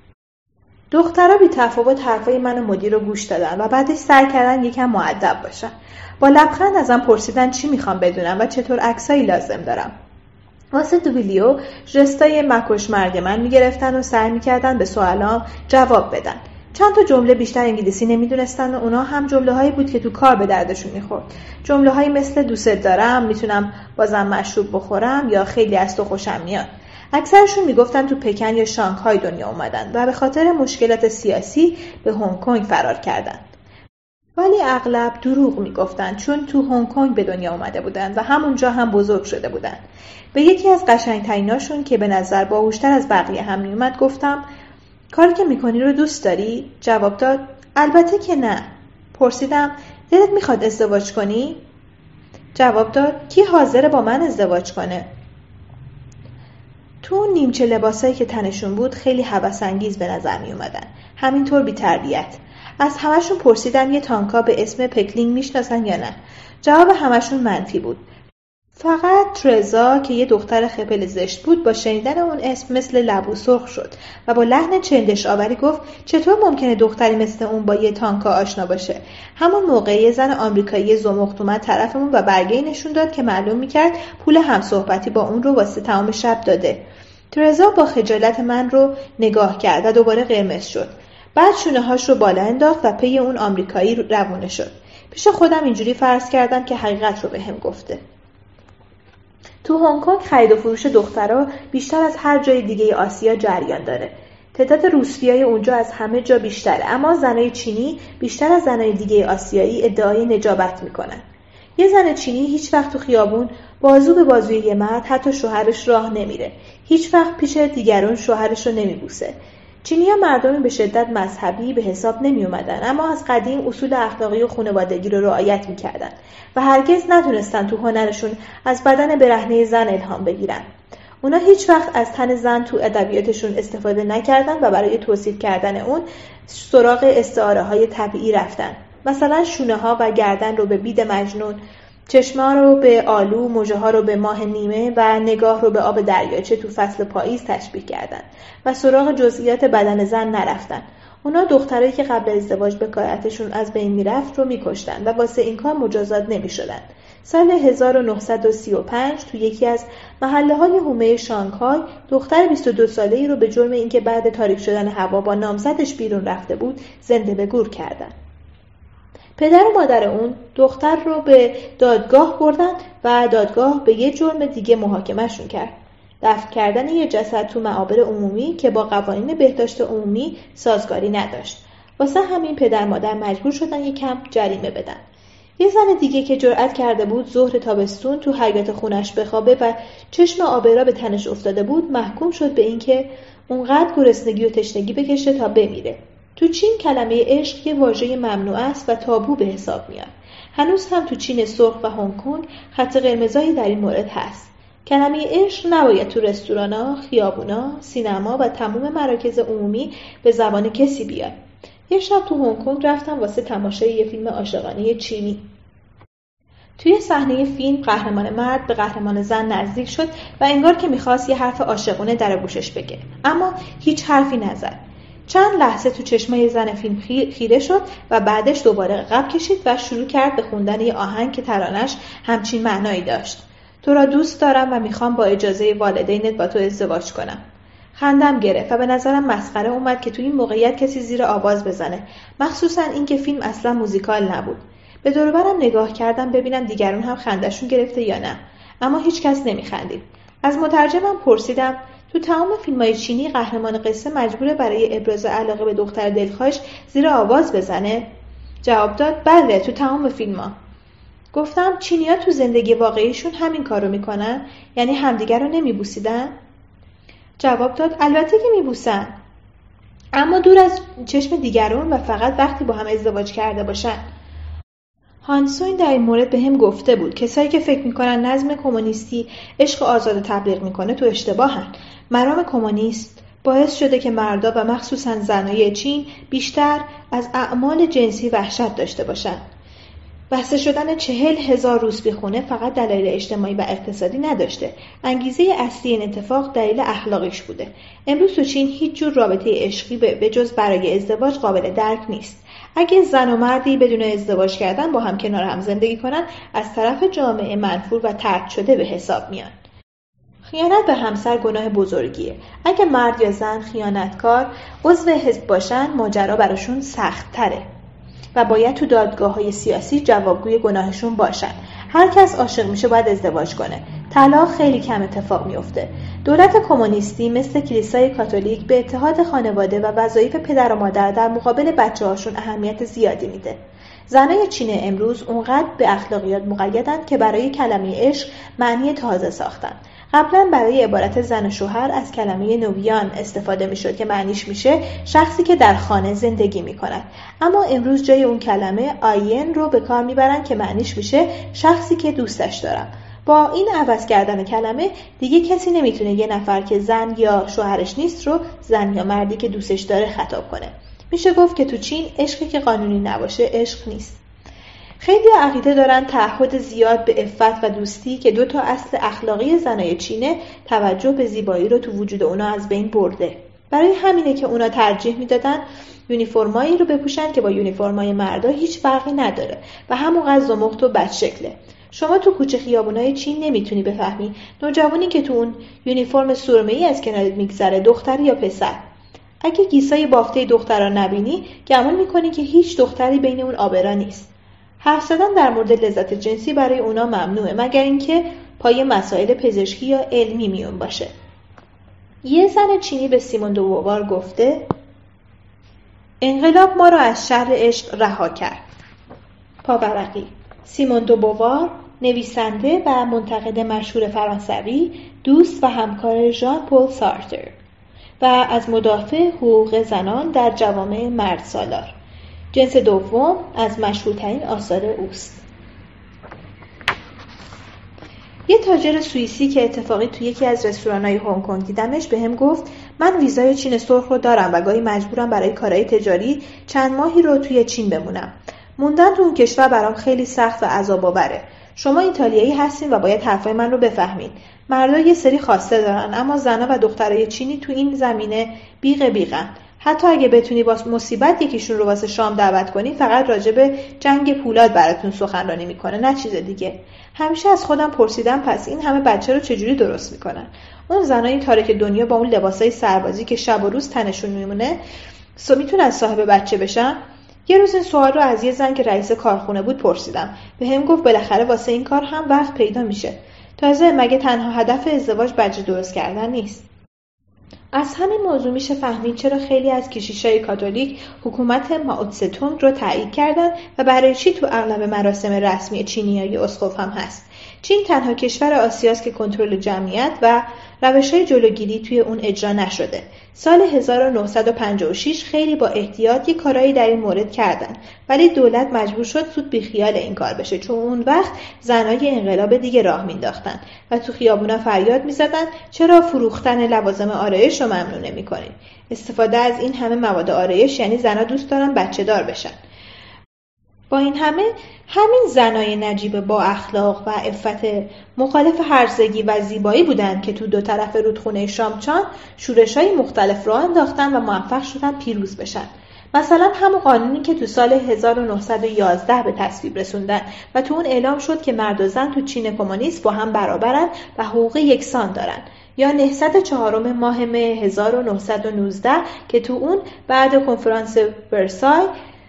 دخترها بی تفاوت حرفای من و مدیر رو گوش دادن و بعدش سعی کردن یکم مؤدب باشن. با لبخند ازم پرسیدن چی میخوام بدونم و چطور عکسایی لازم دارم. واسه دو ویدیو ژستای مکش مرگ من میگرفتن و سعی میکردن به سوالام جواب بدن. چند تا جمله بیشتر انگلیسی نمیدونستن و اونا هم جمله هایی بود که تو کار به دردشون میخورد. جمله هایی مثل دوست دارم، میتونم بازم مشروب بخورم یا خیلی از تو خوشم میاد. اکثرشون میگفتن تو پکن یا شانگهای دنیا اومدن و به خاطر مشکلات سیاسی به هنگ کنگ فرار کردن. ولی اغلب دروغ میگفتن چون تو هنگ کنگ به دنیا اومده بودن و همونجا هم بزرگ شده بودن. به یکی از قشنگتریناشون که به نظر باهوشتر از بقیه هم میومد گفتم کاری که میکنی رو دوست داری؟ جواب داد البته که نه. پرسیدم دلت میخواد ازدواج کنی؟ جواب داد کی حاضره با من ازدواج کنه؟ تو اون نیمچه لباسایی که تنشون بود خیلی هوس‌انگیز به نظر می اومدن. همینطور بی تربیت. از همشون پرسیدم یه تانکا به اسم پکلینگ میشناسن یا نه. جواب همشون منفی بود. فقط ترزا که یه دختر خپل زشت بود با شنیدن اون اسم مثل لبو سرخ شد و با لحن چندش آوری گفت چطور ممکنه دختری مثل اون با یه تانکا آشنا باشه؟ همون موقع یه زن آمریکایی زمخت اومد طرفمون و برگه‌ای نشون داد که معلوم میکرد پول همصحبتی با اون رو واسه تمام شب داده. ترزا با خجالت من رو نگاه کرد و دوباره قرمز شد. بعد شونه هاش رو بالا انداخت و پی اون آمریکایی روونه شد. پیش خودم اینجوری فرض کردم که حقیقت رو بهم گفته. تو هنگ کنگ خرید و فروش دخترها بیشتر از هر جای دیگه آسیا جریان داره. تعداد روسپیای اونجا از همه جا بیشتره، اما زنای چینی بیشتر از زنای دیگه آسیایی ادعای نجابت میکنن. یه زن چینی هیچ وقت تو خیابون بازو به بازوی یه مرد حتی شوهرش راه نمیره. هیچ وقت پیش دیگران شوهرش رو نمیبوسه. چینی‌ها مردمی به شدت مذهبی به حساب نمی اومدن، اما از قدیم اصول اخلاقی و خانوادگی رو رعایت میکردن و هرگز نتونستن تو هنرشون از بدن برهنه زن الهام بگیرن. اونا هیچ وقت از تن زن تو ادبیاتشون استفاده نکردن و برای توصیف کردن اون سراغ استعاره های طبیعی رفتن. مثلا شونه ها و گردن رو به بید مجنون، چشم‌ها رو به آلو، مژه ها رو به ماه نیمه و نگاه رو به آب دریاچه تو فصل پاییز تشبیه کردن و سراغ جزئیات بدن زن نرفتن. اونا دخترایی که قبل ازدواج بکارتشون از بین میرفت رو میکشتن و واسه این کار مجازات نمیشدن. سال هزار و نهصد و سی و پنج تو یکی از محله‌های حومه شانگهای دختر بیست و دو ساله‌ای رو به جرم اینکه بعد تاریک شدن هوا با نامزدش بیرون رفته بود زنده به گور کردن. پدر و مادر اون دختر رو به دادگاه بردن و دادگاه به یه جرم دیگه محاکمه‌شون کرد. دفن کردن یه جسد تو معابر عمومی که با قوانین بهداشت عمومی سازگاری نداشت. واسه همین پدر مادر مجبور شدن یه کم جریمه بدن. یه زن دیگه که جرأت کرده بود ظهر تابستون تو حیاط خونش بخوابه و چشم آبرا به تنش افتاده بود محکوم شد به اینکه اونقدر گرسنگی و تشنگی بکشه تا بمیره. تو چین کلمه عشق یه واژه ممنوع است و تابو به حساب میاد. هنوز هم تو چین سرخ و هنگ کنگ خط قرمزایی در این مورد هست. کلمه عشق نباید تو رستورانا، خیابونا، سینما و تمام مراکز عمومی به زبان کسی بیاد. یه شب تو هنگ کنگ رفتم واسه تماشای یه فیلم عاشقانه چینی. توی صحنه فیلم قهرمان مرد به قهرمان زن نزدیک شد و انگار که می‌خواست یه حرف عاشقانه در گوشش بگه، اما هیچ حرفی نزد. چند لحظه تو چشمای زن فیلم خیره شد و بعدش دوباره عقب کشید و شروع کرد به خوندن یه آهنگ که ترانش همچین معنایی داشت: تو را دوست دارم و میخوام با اجازه والدینت با تو ازدواج کنم. خندم گرفت و به نظرم مسخره اومد که تو این موقعیت کسی زیر آواز بزنه، مخصوصا اینکه فیلم اصلا موزیکال نبود. به دور و برم نگاه کردم ببینم دیگرون هم خندشون گرفته یا نه، اما هیچ کس نمیخندید. از مترجمم پرسیدم تو تمام فیلم‌های چینی قهرمان قصه مجبوره برای ابراز علاقه به دختر دلخواهش زیر آواز بزنه؟ جواب داد بله، تو تمام فیلم‌ها. گفتم چینی‌ها تو زندگی واقعیشون همین کارو میکنن؟ یعنی همدیگر رو نمیبوسیدن؟ جواب داد البته که میبوسن، اما دور از چشم دیگران و فقط وقتی با هم ازدواج کرده باشن. هانسوین در این مورد به هم گفته بود کسایی که فکر میکنن نظم کمونیستی عشق آزاد تبلیغ میکنه تو اشتباهن. مرام کمونیست باعث شده که مردا و مخصوصا زنای چین بیشتر از اعمال جنسی وحشت داشته باشن. بسته شدن چهل هزار روسپی خونه فقط دلایل اجتماعی و اقتصادی نداشته. انگیزه اصلی این اتفاق دلیل اخلاقیش بوده. امروز تو چین هیچ جور رابطه عشقی به جز برای ازدواج قابل درک نیست. اگه زن و مردی بدون ازدواج کردن با هم کنار هم زندگی کنن، از طرف جامعه منفور و طرد شده به حساب میان. خیانت به همسر گناه بزرگیه. اگه مرد یا زن خیانتکار عضو حزب باشن ماجرا براشون سخت تره و باید تو دادگاه‌های سیاسی جوابگوی گناهشون باشن. هر کس عاشق میشه باید ازدواج کنه. طلاق خیلی کم اتفاق میفته. دولت کمونیستی مثل کلیسای کاتولیک به اتحاد خانواده و وظایف پدر و مادر در مقابل بچه‌هاشون اهمیت زیادی میده. زنای چین امروز اونقدر به اخلاقیات مقیدن که برای کلمه عشق معنی تازه ساختن. قبلا برای عبارت زن و شوهر از کلمه نویان استفاده میشد که معنیش میشه شخصی که در خانه زندگی میکند، اما امروز جای اون کلمه آین رو به کار میبرن که معنیش میشه شخصی که دوستش دارم. با این عوض کردن کلمه دیگه کسی نمیتونه یه نفر که زن یا شوهرش نیست رو زن یا مردی که دوستش داره خطاب کنه. میشه گفت که تو چین عشقی که قانونی نباشه عشق نیست. خیلی عقیده دارن تعهد زیاد به عفت و دوستی که دو تا اصل اخلاقی زنای چینه توجه به زیبایی رو تو وجود اونا از بین برده. برای همینه که اونا ترجیح میدادن یونیفرمایی رو بپوشن که با یونیفرمای مردا هیچ فرقی نداره و همونقدر زمخت و بدشکله. شما تو کوچه خیابونای چین نمیتونی بفهمی نوجوانی که تو اون یونیفرم سرمه‌ای از کنارت میگذره دختر یا پسر. اگه گیسای بافته دخترا نبینی گمان میکنی که هیچ دختری بین اون آبرا نیست. حرف زدن در مورد لذت جنسی برای اونا ممنوعه مگر اینکه پای مسائل پزشکی یا علمی میون باشه. یه زن چینی به سیمون دو بووار گفته انقلاب ما را از شر عشق رها کرد. پاورقی. سیمون دو بووار، نویسنده و منتقد مشهور فرانسوی، دوست و همکار ژان پل سارتر و از مدافع حقوق زنان در جوامع مرد سالار. جنس دوم از مشهورترین آثار اوست. یه تاجر سوئیسی که اتفاقی توی یکی از رستوران‌های هنگ کنگ دیدمش بهم گفت من ویزای چین سرخ رو دارم و گاهی مجبورم برای کارهای تجاری چند ماهی رو توی چین بمونم. موندن تو اون کشور برام خیلی سخت و عذاب‌آوره. شما ایتالیایی هستین و باید حرفای من رو بفهمین. مردا یه سری خواسته دارن اما زن‌ها و دخترای چینی تو این زمینه بیغ بیغن. حتی اگه بتونی با مصیبت یکیشون رو واسه شام دعوت کنی فقط راجع به جنگ پولاد براتون سخنرانی میکنه نه چیز دیگه. همیشه از خودم پرسیدم پس این همه بچه رو چجوری درست میکنن؟ اون زنای تارک دنیا با اون لباسای سربازی که شب و روز تنشون میمونه سو میتونن صاحب بچه بشن؟ یه روز این سوال رو از یه زن که رئیس کارخونه بود پرسیدم. بهم گفت بالاخره واسه این کار هم وقت پیدا میشه. تازه مگه تنها هدف ازدواج بچه درست کردن نیست؟ از همین موضوع میشه فهمید چرا خیلی از کشیشای کاتولیک حکومت مائو-تسه-تونگ رو تایید کردن و برای چی تو اغلب مراسم رسمی چینیای اسقف هم هست. چین تنها کشور آسیاست که کنترل جمعیت و روش‌های جلوگیری توی اون اجرا نشده. سال هزار و نهصد و پنجاه و شش خیلی با احتیاط یک کارایی در این مورد کردن ولی دولت مجبور شد زود بیخیال این کار بشه چون اون وقت زنای انقلاب دیگه راه مینداختن و تو خیابونا فریاد میزدن چرا فروختن لوازم آرایش رو ممنوع نمی‌کنید؟ استفاده از این همه مواد آرایش یعنی زنا دوست دارن بچه دار بشن. با این همه همین زنای نجیب با اخلاق و عفت مخالف هرزگی و زیبایی بودند که تو دو طرف رودخونه شامچان شورش‌های مختلف راه انداختن و موفق شدن پیروز بشن. مثلا همون قانونی که تو سال هزار و نهصد و یازده به تصویب رسوندن و تو اون اعلام شد که مرد و زن تو چین کمونیست با هم برابرن و حقوق یکسان دارن، یا نهضت چهارم ماه مه هزار و نهصد و نوزده که تو اون بعد کنفرانس ورسای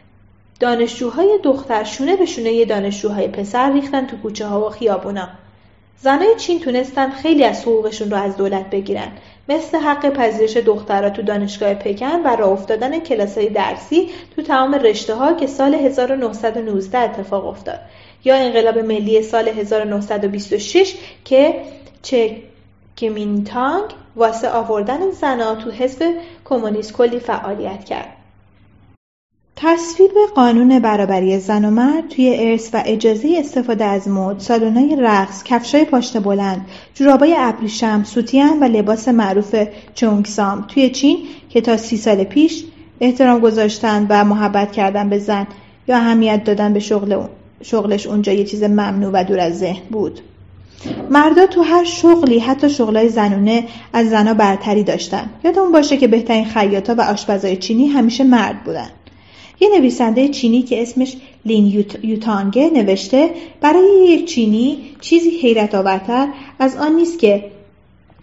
دانشجوهای دختر شونه به شونه دانشجوهای پسر ریختن تو کوچه ها و خیابونا. زنای چین تونستن خیلی از حقوقشون رو از دولت بگیرن، مثل حق پذیرش دخترها تو دانشگاه پکن و راه افتادن کلاسای درسی تو تمام رشته‌ها که سال هزار و نهصد و نوزده اتفاق افتاد، یا انقلاب ملی سال هزار و نهصد و بیست و شش که چه کمینتانگ واسه آوردن زنها تو حزب کمونیست کلی فعالیت کرد. تصویب قانون برابری زن و مرد توی ارث و اجازه استفاده از مد، سالن‌های رقص، کفشای پاشنه بلند، جورابای ابریشم، سوتین و لباس معروف چونگسام توی چین که تا سی سال پیش احترام گذاشتن و محبت کردن به زن یا اهمیت دادن به شغل اون. شغلش اونجا یه چیز ممنوع و دور از ذهن بود. مردا تو هر شغلی حتی شغلای زنونه از زنا برتری داشتن. یادمون باشه که بهترین خیاطا و آشپزای چینی همیشه مرد بودن. یه نویسنده چینی که اسمش لین یوت، یوتانگه نوشته برای یک چینی چیزی حیرت آورتر از آن نیست که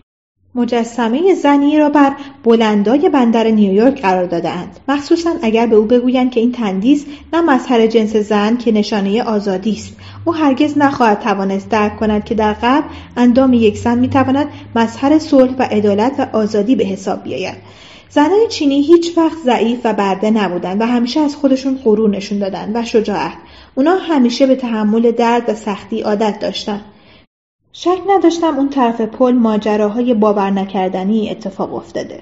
مجسمه زنی را بر بلندای بندر نیویورک قرار داده‌اند، مخصوصاً اگر به او بگویند که این تندیس نه مظهر جنس زن که نشانه آزادی است. او هرگز نخواهد توانست درک کند که در غرب اندام یک زن می‌تواند مظهر صلح و عدالت و آزادی به حساب بیاید. زنان چینی هیچ وقت ضعیف و برده نبودند و همیشه از خودشون غرور نشون دادند و شجاعت. اونا همیشه به تحمل درد و سختی عادت داشتند. شک نداشتم اون طرف پل ماجراهای باور نکردنی اتفاق افتاده.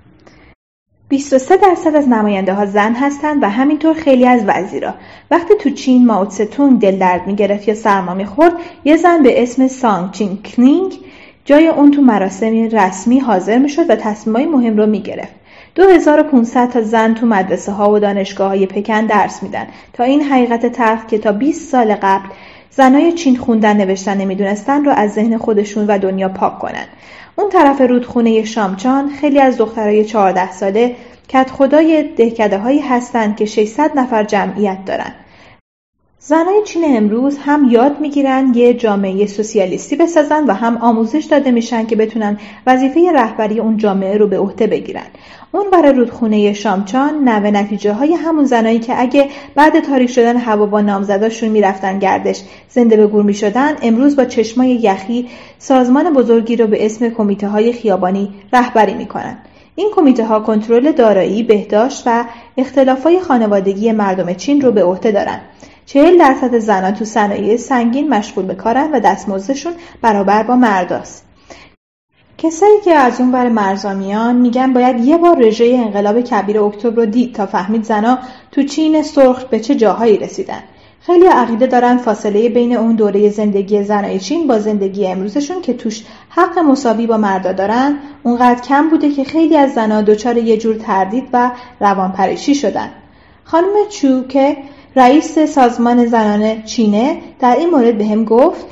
بیست و سه درصد از نماینده ها زن هستند و همینطور خیلی از وزیرا. وقتی تو چین مائو تسه دل درد میگرفت یا سرما میخورد، یه زن به اسم سانگ چین کلینگ جای اون تو مراسم رسمی حاضر میشد و تصمیمای مهم رو میگرفت. دو هزار و پانصد تا زن تو مدرسه ها و دانشگاه های پکن درس میدن تا این حقیقت تلخ که تا بیست سال قبل زنای چین خوندن نوشتن نمیدونستن رو از ذهن خودشون و دنیا پاک کنن. اون طرف رودخونه شامچان خیلی از دخترای چهارده ساله کت خدای دهکده هایی هستن که ششصد نفر جمعیت دارن. زنای چین امروز هم یاد میگیرن یه جامعه سوسیالیستی بسازن و هم آموزش داده میشن که بتونن وظیفه رهبری اون جامعه رو به عهده بگیرن. اون برای رودخونه شامچان نوه نتیجه های همون زنایی که اگه بعد تاریک شدن هوا با نامزداشون میرفتن گردش زنده به گور میشدن، امروز با چشمای یخی سازمان بزرگی رو به اسم کمیته های خیابانی رهبری میکنن. این کمیته ها کنترل دارایی، بهداشت و اختلافات خانوادگی مردم چین رو به عهده دارن. چهل درصد زنان تو صنایع سنگین مشغول به کارن و دستمزدشون برابر با مرداست. کسایی که از اون ور مرزا میان میگن باید یه بار رژه انقلاب کبیر اکتبر رو دید تا فهمید زنا تو چین سرخ به چه جاهایی رسیدن. خیلی عقیده دارن فاصله بین اون دوره زندگی زنای چین با زندگی امروزشون که توش حق مساوی با مردا دارن اونقدر کم بوده که خیلی از زنا دچار یه جور تردید و روانپریشی شدن. خانم چو که رئیس سازمان زنان چینه در این مورد به هم گفت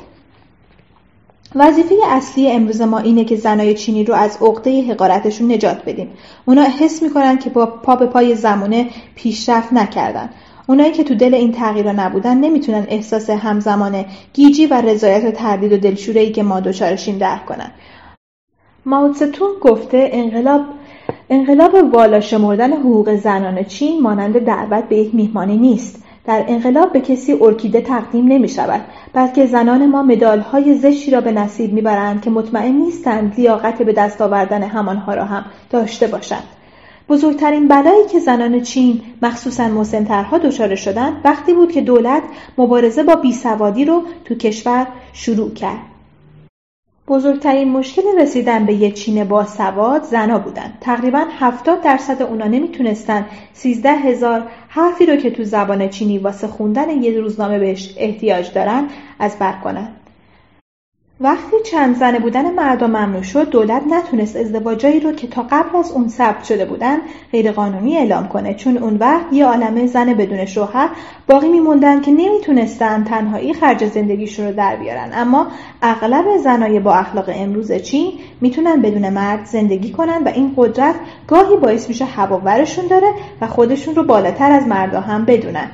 وظیفه اصلی امروز ما اینه که زنای چینی رو از عقده حقارتشون نجات بدیم. اونا حس میکنن که با پا به پای زمانه پیشرفت نکردن. اونایی که تو دل این تغییرها نبودن نمیتونن احساس همزمان گیجی و رضایت و تردید و دلشوره‌ای که ما دچارشیم درک کنن. مائو تسه گفته انقلاب انقلاب والا شمردن حقوق زنان چین مانند دعوت به یک میهمانی نیست. در انقلاب به کسی ارکیده تقدیم نمی شود، بلکه زنان ما مدال‌های زشتی را به نصیب می‌برند که مطمئن نیستند لیاقت به دست آوردن همانها را هم داشته باشند. بزرگترین بلایی که زنان چین مخصوصاً مسن‌ترها دچار شدند وقتی بود که دولت مبارزه با بیسوادی رو تو کشور شروع کرد. بزرگترین مشکل رسیدن به یک چین باسواد زنا بودن. تقریباً هفتاد درصد اونا نمیتونستن سیزده هزار حرفی رو که تو زبان چینی واسه خوندن یه روزنامه بهش احتیاج دارن از بر کنن. وقتی چند زنه بودن مردم ممنوع شد، دولت نتونست ازدواجایی رو که تا قبل از اون ثبت شده بودن غیر قانونی اعلام کنه، چون اون وقت یه عالمه زن بدون شوهر باقی میموندن که نمیتونستن تنهایی خرج زندگیشون رو در بیارن. اما اغلب زنای با اخلاق امروز چین میتونن بدون مرد زندگی کنن و این قدرت گاهی باعث میشه هواورشون داره و خودشون رو بالاتر از مردا هم بدونن.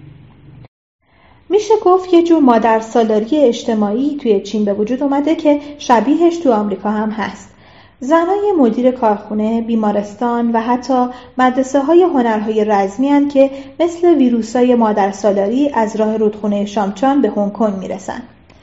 میشه گفت یه جور مادرسالاری اجتماعی توی چین به وجود اومده که شبیهش تو آمریکا هم هست. زنای مدیر کارخونه، بیمارستان و حتی مدرسه های هنرهای رزمی هستند که مثل ویروسای مادرسالاری از راه رودخونه شامچان به هنگ کنگ میرسن.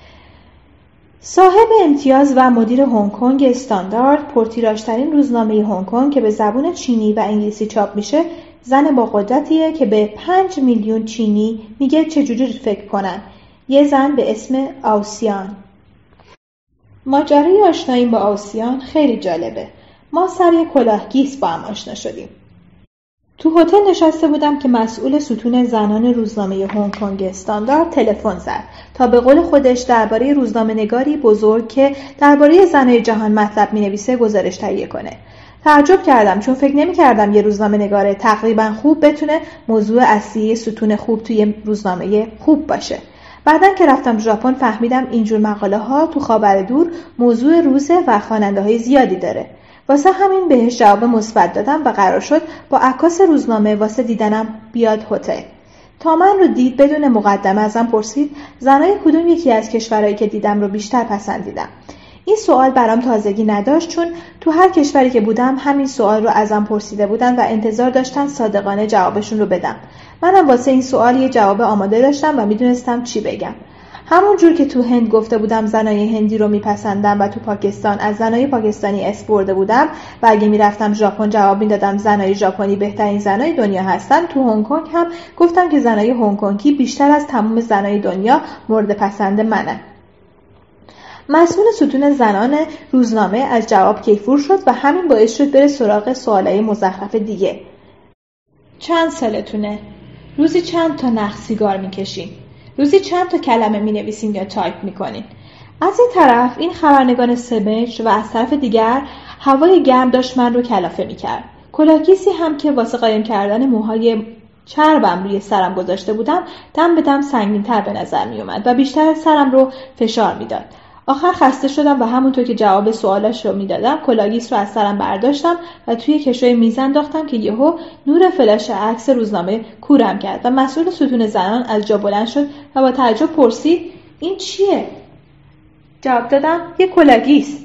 صاحب امتیاز و مدیر هنگ کنگ استاندارد، پرتیراژترین روزنامه هنگ کنگ که به زبان چینی و انگلیسی چاپ میشه، زن با قدرتیه که به پنج میلیون چینی میگه چجوری فکر کنن. یه زن به اسم آوسیان. ماجرای آشناییم با آوسیان خیلی جالبه. ما سر یه کلاهگیس با هم آشنا شدیم. تو هتل نشسته بودم که مسئول ستون زنان روزنامه هنگ کنگ استاندارد تلفن زد تا به قول خودش درباره روزنامه‌نگاری بزرگ که درباره زنای جهان مطلب می‌نویسه گزارش تهیه کنه. تعجب کردم چون فکر نمی‌کردم یه روزنامه‌نگار تقریبا خوب بتونه موضوع اصلی ستون خوب توی روزنامه خوب باشه. بعدن که رفتم ژاپن فهمیدم اینجور مقاله ها تو خاور دور موضوع روزه و خواننده های زیادی داره. واسه همین بهش جواب مثبت دادم و قرار شد با عکاس روزنامه واسه دیدنم بیاد هتل. تا من رو دید بدون مقدمه ازم پرسید زنای کدوم یکی از کشورهایی که دیدم رو بیشتر پسندیدم. این سوال برام تازگی نداشت، چون تو هر کشوری که بودم همین سوال رو ازم پرسیده بودن و انتظار داشتن صادقانه جوابشون رو بدم. منم واسه این سوال یه جواب آماده داشتم و میدونستم چی بگم. همون جور که تو هند گفته بودم زنای هندی رو میپسندم و تو پاکستان از زنای پاکستانی اسم برده بودم و اگه میرفتم ژاپن جواب میدادم زنای ژاپنی بهترین زنای دنیا هستن، تو هنگ کنگ هم گفتم که زنای هنگ کنگی بیشتر از تمام زنای دنیا مورد پسند منن. مسئول ستون زنان روزنامه از جواب کیفور شد و همین باعث شد بره سراغ سوالای مزخرف دیگه. چند سالتونه؟ روزی چند تا نخ سیگار میکشین؟ روزی چند تا کلمه مینویسین یا تایپ میکنین؟ از این طرف این خبرنگار سمج و از طرف دیگر هوای گرم داشت من رو کلافه میکرد. کلاهگیسی هم که واسه قایم کردن موهای چربم روی سرم گذاشته بودم دم به دم سنگین‌تر به نظر میومد و بیشتر سرم رو فشار میداد. آخر خسته شدم و همونطور که جواب سوالاش رو میدادم کلاهگیس رو از سرم برداشتم و توی کشوی میز انداختم که یهو نور فلاش عکس روزنامه کورم کرد و مسئول ستون زنان از جا بلند شد و با تعجب پرسید این چیه؟ جواب دادم یه کلاهگیس.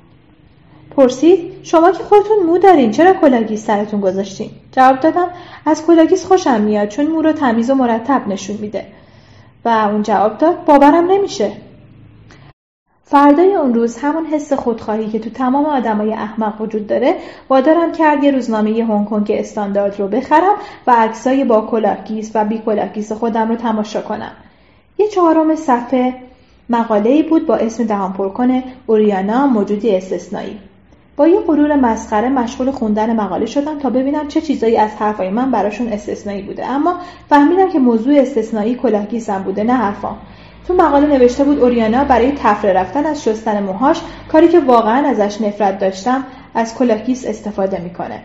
پرسید شما که خودتون مو دارین چرا کلاهگیس سرتون گذاشتین؟ جواب دادم از کلاهگیس خوشم میاد چون مو رو تمیز و مرتب نشون میده. و اون جواب داد باورم نمیشه. فردای اون روز همون حس خودخواهی که تو تمام آدمای احمق وجود داره وادارم کرد یه روزنامه هنگ کنگ استاندارد رو بخرم و عکسای با کلاهگیس و بی کلاهگیس خودم رو تماشا کنم. یه چهارم صفحه مقاله‌ای بود با اسم دهان پر کن اوریانا موجودی استثنایی. با یه غرور مسخره مشغول خوندن مقاله شدم تا ببینم چه چیزایی از حرفای من براشون استثنایی بوده، اما فهمیدم که موضوع استثنایی کلاهگیسم بوده نه حرفام. تو مقاله نوشته بود اوریانا برای تفره رفتن از شستن موهاش، کاری که واقعا ازش نفرت داشتم، از کلاهگیس استفاده میکنه.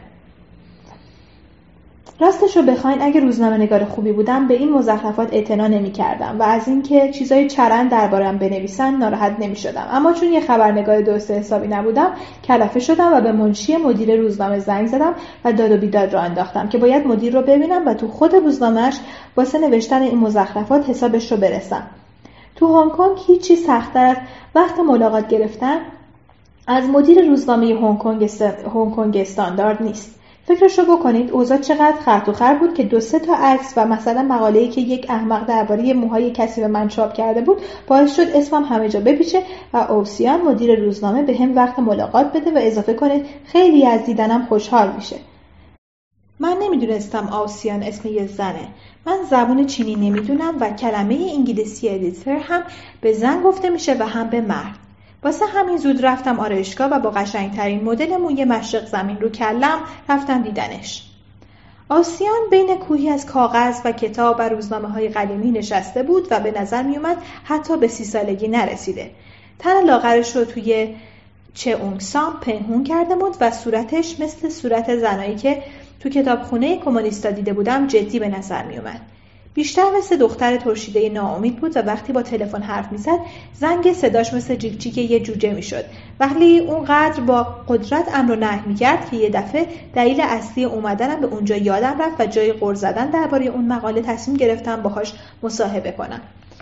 راستش رو بخواین اگه روزنامه نگار خوبی بودم به این مزخرفات اعتنا نمی‌کردم و از اینکه چیزای چرند درباره‌ام بنویسن ناراحت نمی‌شدم، اما چون یه خبرنگار درست حسابی نبودم کلافه شدم و به منشی مدیر روزنامه زنگ زدم و داد و بیداد را انداختم که باید مدیر رو ببینم و تو خود روزنامه‌اش واسه نوشتن این مزخرفات حسابش رو برسم. تو هنگ کنگ هیچی سخت‌تر از وقت ملاقات گرفتن از مدیر روزنامه هنگ کنگ است... هنگ کنگ استاندارد نیست. فکرشو بکنید اوضاع چقدر خرط و خر بود که دو سه تا عکس و مثلا مقاله‌ای که یک احمق درباره موهای کسی به من چاپ کرده بود باعث شد اسمم همه جا بپیچه و اوسیان مدیر روزنامه به هم وقت ملاقات بده و اضافه کنه خیلی از دیدنم خوشحال میشه. من نمیدونستم اوسیان اسم یه زنه. من زبان چینی نمیدونم و کلمه انگلیسی ادیتور هم به زن گفته میشه و هم به مرد. واسه همین زود رفتم آرایشگاه و با قشنگترین مدل موی مشرق زمین رو کلم رفتم دیدنش. آسیان بین کوهی از کاغذ و کتاب و روزنامه های قدیمی نشسته بود و به نظر می اومد حتی به سی سالگی نرسیده. تن لاغرش رو توی چه اونگسام پنهون کرده بود و صورتش مثل صورت زنایی که تو کتابخونه کمونیستا دیده بودم جدی به نظر می اومد. بیشتر مثل دختر ترشیده ناامید بود و وقتی با تلفن حرف میزد زنگ صداش مثل جیک جیک یه جوجه میشد. وقتی اونقدر با قدرت امر و نهی میکرد که یه دفعه دلیل اصلی اومدنم به اونجا یادم رفت و جای غر زدن درباره اون مقاله تصمیم گرفتم باهاش مصاحبه کنم.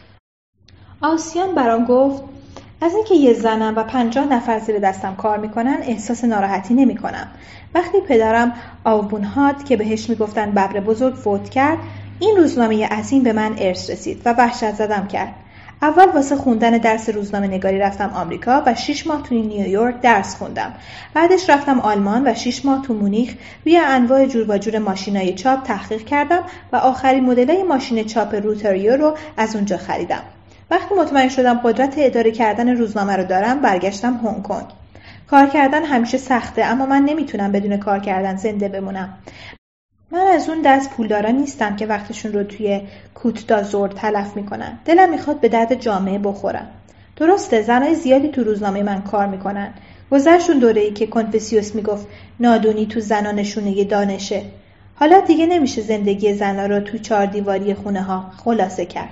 آسیان برام گفت از اینکه یه زنم و پنجاه نفر زیر دستم کار میکنن احساس ناراحتی نمیکنم. وقتی پدرم آوبونهاد که بهش میگفتن ببر بزرگ فوت کرد، این روزنامه عظیم به من ارث رسید و وحشت زدم کرد. اول واسه خوندن درس روزنامه نگاری رفتم آمریکا و شش ماه توی نیویورک درس خوندم. بعدش رفتم آلمان و شش ماه تو مونیخ روی انواع جور و جور ماشینای چاپ تحقیق کردم و آخرین مدلای ماشین چاپ روتریو رو از اونجا خریدم. وقتی مطمئن شدم قدرت اداره کردن روزنامه رو دارم برگشتم هنگ کنگ. کار کردن همیشه سخته، اما من نمیتونم بدون کار کردن زنده بمونم. من از اون دست پولدارا نیستم که وقتشون رو توی کوت دازور تلف میکنن. دلم میخواد به درد جامعه بخورم. درسته زنای زیادی تو روزنامه من کار میکنن. گذشتون دوره‌ای که کنفوسیوس میگفت نادونی تو زنا نشونه دانشه. حالا دیگه نمیشه زندگی زنا رو تو چهار دیواری خونه ها خلاصه کرد.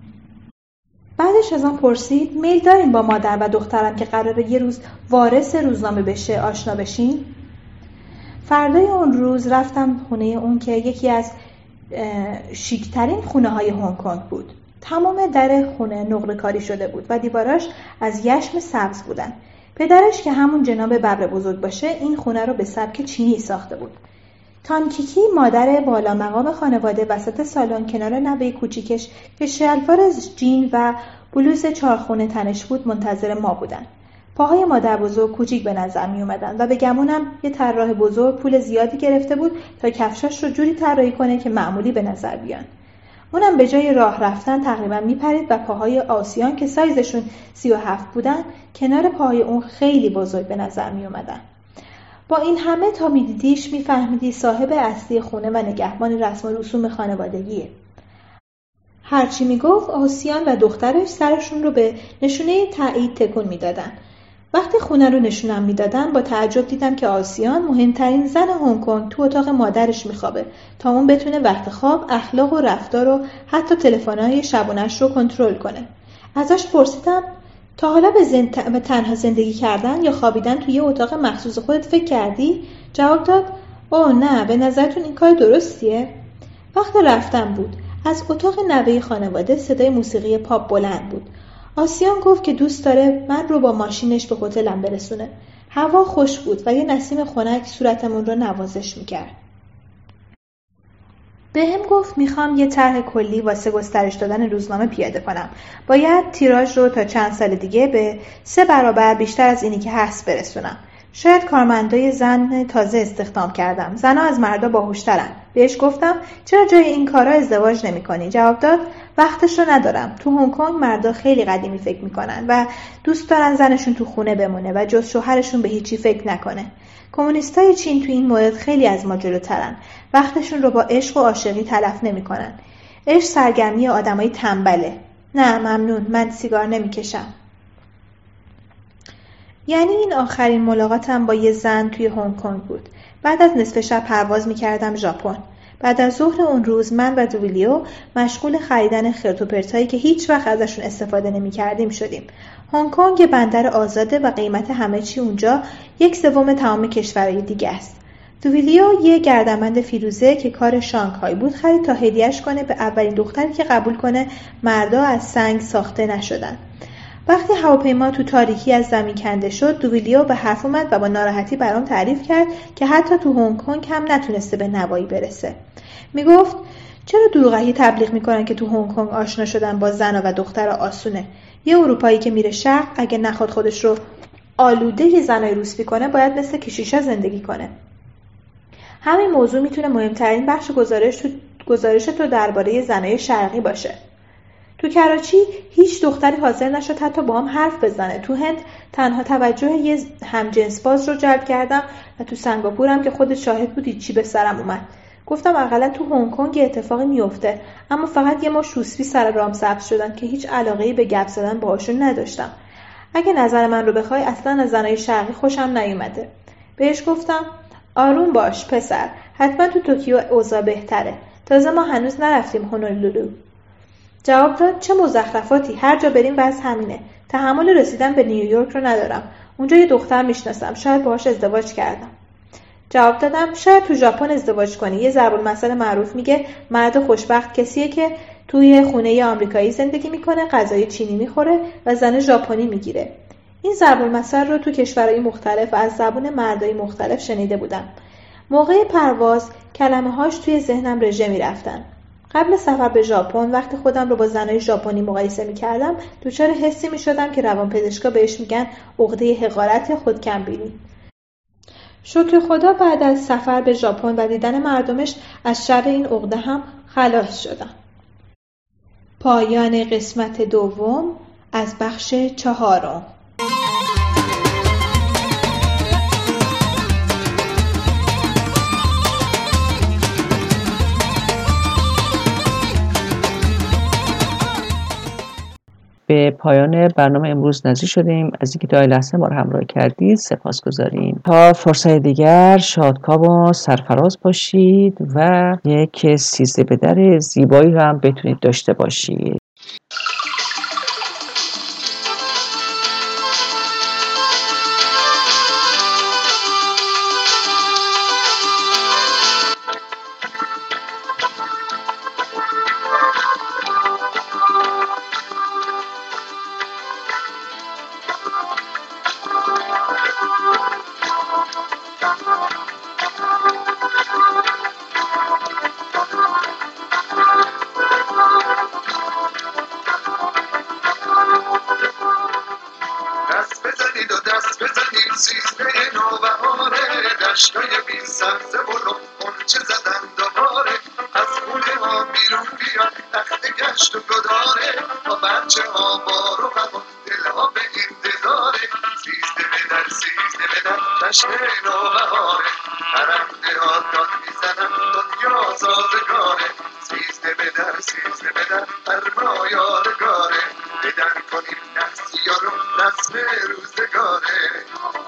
بعدش ازم پرسید میل دارین با مادر و دخترم که قراره یه روز وارث روزنامه بشه آشنا بشین؟ فردای اون روز رفتم خونه اون که یکی از شیکترین خونه های هنگ کنگ بود. تمام در خونه نقره کاری شده بود و دیواراش از یشم سبز بودن. پدرش که همون جناب ببر بزرگ باشه این خونه رو به سبک چینی ساخته بود. تانکیکی مادر بالا مقام خانواده وسط سالن کنار نوه کوچیکش که شلوار جین و بلوز چارخونه تنش بود منتظر ما بودن. پاهای مادر بزرگ کوچیک به نظر می اومدن و به گمونم یه طراح بزرگ پول زیادی گرفته بود تا کفشاش رو جوری طراحی کنه که معمولی به نظر بیان. اونم به جای راه رفتن تقریبا میپرید و پاهای آسیان که سایزشون سی و هفت بودن کنار پاهای اون خیلی بزرگ به نظر می اومدن. با این همه تا میدیدیش میفهمیدی صاحب اصلی خونه و نگهبان رسم و رسوم خانوادگیه. هرچی میگفت آسیان و دخترش سرشون رو به نشونه تایید تکون میدادن. وقتی خونه رو نشونم میدادن با تعجب دیدم که آسیان مهمترین زن هنگ کنگ تو اتاق مادرش میخوابه تا اون بتونه وقت خواب اخلاق و رفتار و حتی تلفن‌های شبانش رو کنترل کنه. ازش پرسیدم تا حالا به, زن... به تنها زندگی کردن یا خوابیدن توی یه اتاق مخصوص خودت فکر کردی؟ جواب داد اوه نه، به نظرتون این کار درستیه؟ وقت رفتن بود. از اتاق نوه خانواده صدای موسیقی پاپ بلند بود. آسیان گفت که دوست داره من رو با ماشینش به هتلم برسونه. هوا خوش بود و یه نسیم خنک صورتمون رو نوازش میکرد. به هم گفت میخوام یه طرح کلی واسه گسترش دادن روزنامه پیاده کنم. باید تیراژ رو تا چند سال دیگه به سه برابر بیشتر از اینی که هست برسونم. شاید کارمندای زن تازه استخدام کردم. زنها از مردا باهوشترن. بهش گفتم چرا جای این کارا ازدواج نمی‌کنی؟ جواب داد وقتش رو ندارم. تو هنگ کنگ مردا خیلی قدیمی فکر میکنن و دوست دارن زنشون تو خونه بمونه و جز شوهرشون به هیچی فکر نکنه. کمونیستای چین تو این مورد خیلی از ما جلوترن. وقتشون رو با عشق و عاشقی تلف نمی‌کنن. عشق سرگرمی آدمای تنبله. نه ممنون، من سیگار نمی‌کشم. یعنی این آخرین ملاقاتم با یه زن توی هنگ کنگ بود. بعد از نصف شب پرواز می‌کردم ژاپن. بعد از ظهر اون روز من و دویلیو مشغول خریدن خرت و پرتایی که هیچ وقت ازشون استفاده نمی‌کردیم شدیم. هنگ کنگ یه بندر آزاده و قیمت همه چی اونجا یک سوم تمام کشورهای دیگه است. دویلیو یه گردنبند فیروزه که کار شانگهای بود خرید تا هدیه‌اش کنه به اولین دختری که قبول کنه مردا از سنگ ساخته نشدن. وقتی هواپیما تو تاریکی از زمین کنده شد، دویلیو به حرف اومد و با ناراحتی برام تعریف کرد که حتی تو هنگ کنگ هم نتونسته به نوایی برسه. میگفت چرا دروغی تبلیغ میکنن که تو هنگ کنگ آشنا شدن با زن و دختر آسونه؟ یه اروپایی که میره شرق اگه نخواد خودش رو آلوده ی زنای روسپی کنه باید مثل کشیشا زندگی کنه. همین موضوع میتونه مهمترین بخش گزارش تو گزارش تو درباره زنای شرقی باشه. تو کراچی هیچ دختری حاضر نشد حتی با هم حرف بزنه. تو هند تنها توجه یه همجنسباز رو جلب کردم و تو سنگاپورم که خودت شاهد بودی چی به سرم اومد. گفتم اقلا تو هنگ کنگ اتفاقی میفته، اما فقط یه مش روسپی سر رام سبز شدن که هیچ علاقه‌ای به گپ زدن باهاشون نداشتم. اگه نظر من رو بخوای اصلا از زنای شرقی خوشم نیومده. بهش گفتم آروم باش پسر، حتما تو توکیو اوضاع بهتره. تازه ما هنوز نرفتیم هونولولو. جواب داد چه مزخرفاتی، هر جا بریم بس همینه. تحمل رسیدن به نیویورک رو ندارم. اونجا یه دختر میشناسم، شاید باهاش ازدواج کردم. جواب دادم شاید تو ژاپن ازدواج کنی. یه ضرب المثل معروف میگه مرد خوشبخت کسیه که توی خونه آمریکایی زندگی میکنه، غذای چینی میخوره و زن ژاپنی میگیره. این ضرب المثل رو تو کشورهای مختلف و از زبون مردای مختلف شنیده بودم. موقع پرواز کلمه‌هاش توی ذهنم رژه میرفتن. قبل سفر به ژاپن وقتی خودم رو با زنای ژاپنی مقایسه می‌کردم، دچار حسی می‌شدم که روانپزشکا بهش میگن عقده حقارت یا خودکمبینی. شکر خدا بعد از سفر به ژاپن و دیدن مردمش از شر این عقده هم خلاص شدم. پایان قسمت دوم از بخش چهارم. به پایان برنامه امروز نزدیک شدیم. از اینکه تا این لحظه ما رو همراهی کردید سپاسگزاریم. تا فرصت دیگر شادکام و سرفراز باشید و یک سیزده به در زیبایی هم بتونید داشته باشید. دشتای بی سبزه و غنچه زدن دوباره از خونه ها بیرون بیاد تخت گشت و گداره با بچه ها بار و غم و دل ها به انتظاره سیزده به در سیزده به در جشن نوبهاره پرنده ها داد میزنن دنیا سازگاره سیزده به در سیزده به در بر ما یادگاره بدر کنیم نفسی ها رو رسم روزگاره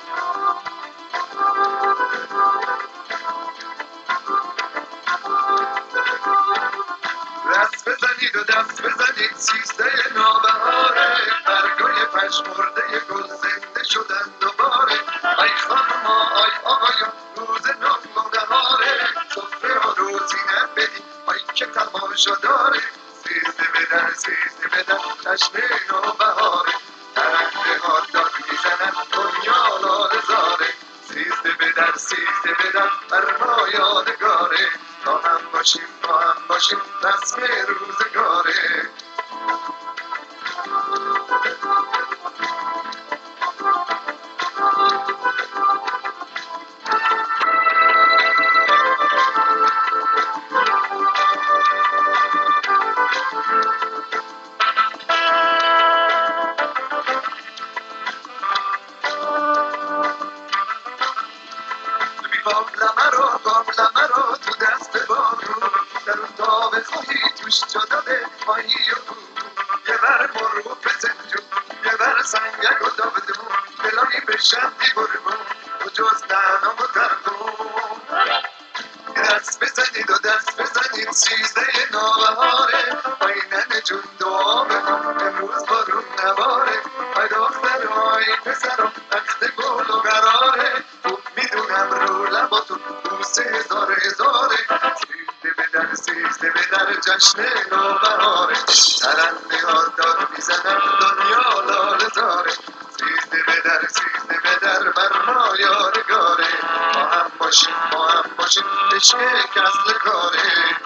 دست بزنید و دست بزنید سیزده نوبهاره برگای پژمرده گل زنده شدن دوباره ای خانوما ای آقایان روز نو و بهاره سفره ها روزینه بدید ای که تماشا داره سیزده به در سیزده به در جشن نوبهاره پرنده ها داد میزنن دنیا لاله زاره سیزده به در سیزده به در بر ما یادگاره با هم باشیم با هم باشیم رسم روزگاره قابلمه رو قابلمه رو تو دست بارون در اون تابه خواهی توش جا داده ماهی و کو یه بر مرغ و پزنجون یه بر سنگک و دابدون دلایی بشن دیگرگون و جز دهنم و ترگون دست بزنید و دست بزنید سیزده نوبهاره ای ننه جون دعا بکن امروز بارون نباره ای دختر و ای پسرم وقت گل و قراره خوب میدونم رو لباتون بوسه هزار هزاره سیزده به در سیزده به در جشن نوبهاره پرنده ها داد میزنن دنیا لاله زاره سیزده به در سیزده به در بر ما یادگاره با هم باشیم با هم باشیم عشق کسل کاره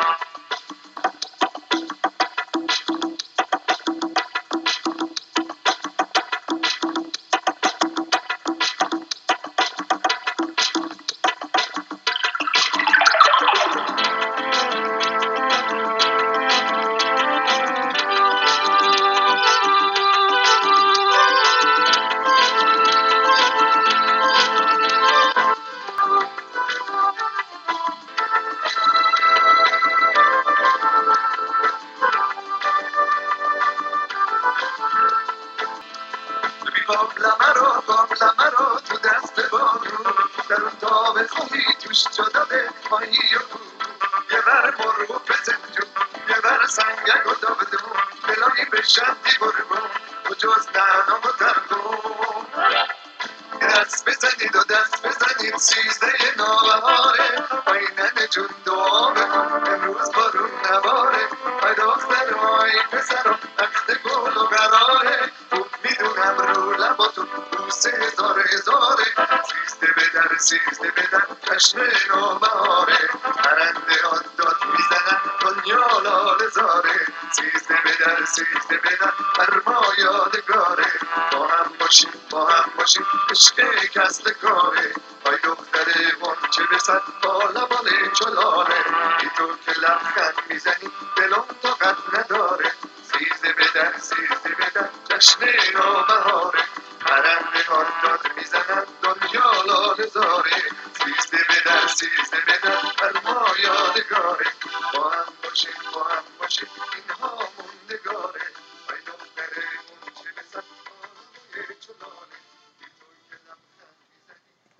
قابلمه رو قابلمه رو تو دست بارون در اون تابه خواهی توش جا داده ماهی و کو یه بر مرغ و پزنجون یه بر سنگک و دابدون دلایی بشن دیگرگون و جز دهنم و ترگون دست بزنید و دست بزنید سیزده نوبهاره ای ننه جون دعا بکن امروز بارون نباره ای دختر و ای پسرم وقت گل و قراره خوب میدونم رو لباتون بوسه هزار هزاره سیزده به در سیزده به در جشن نوبهاره پرنده ها داد میزنن دنیا لاله زاره سیزده به در سیزده به در بر ما یادگاره با هم باشیم با هم باشیم عشق کسل کاره ای دختر غنچه به صد با لبان چلاله ای تو که لبخند میزنی دلم طاقت نداره سیزده به در سیزده به در جشن نوبهاره پرنده ها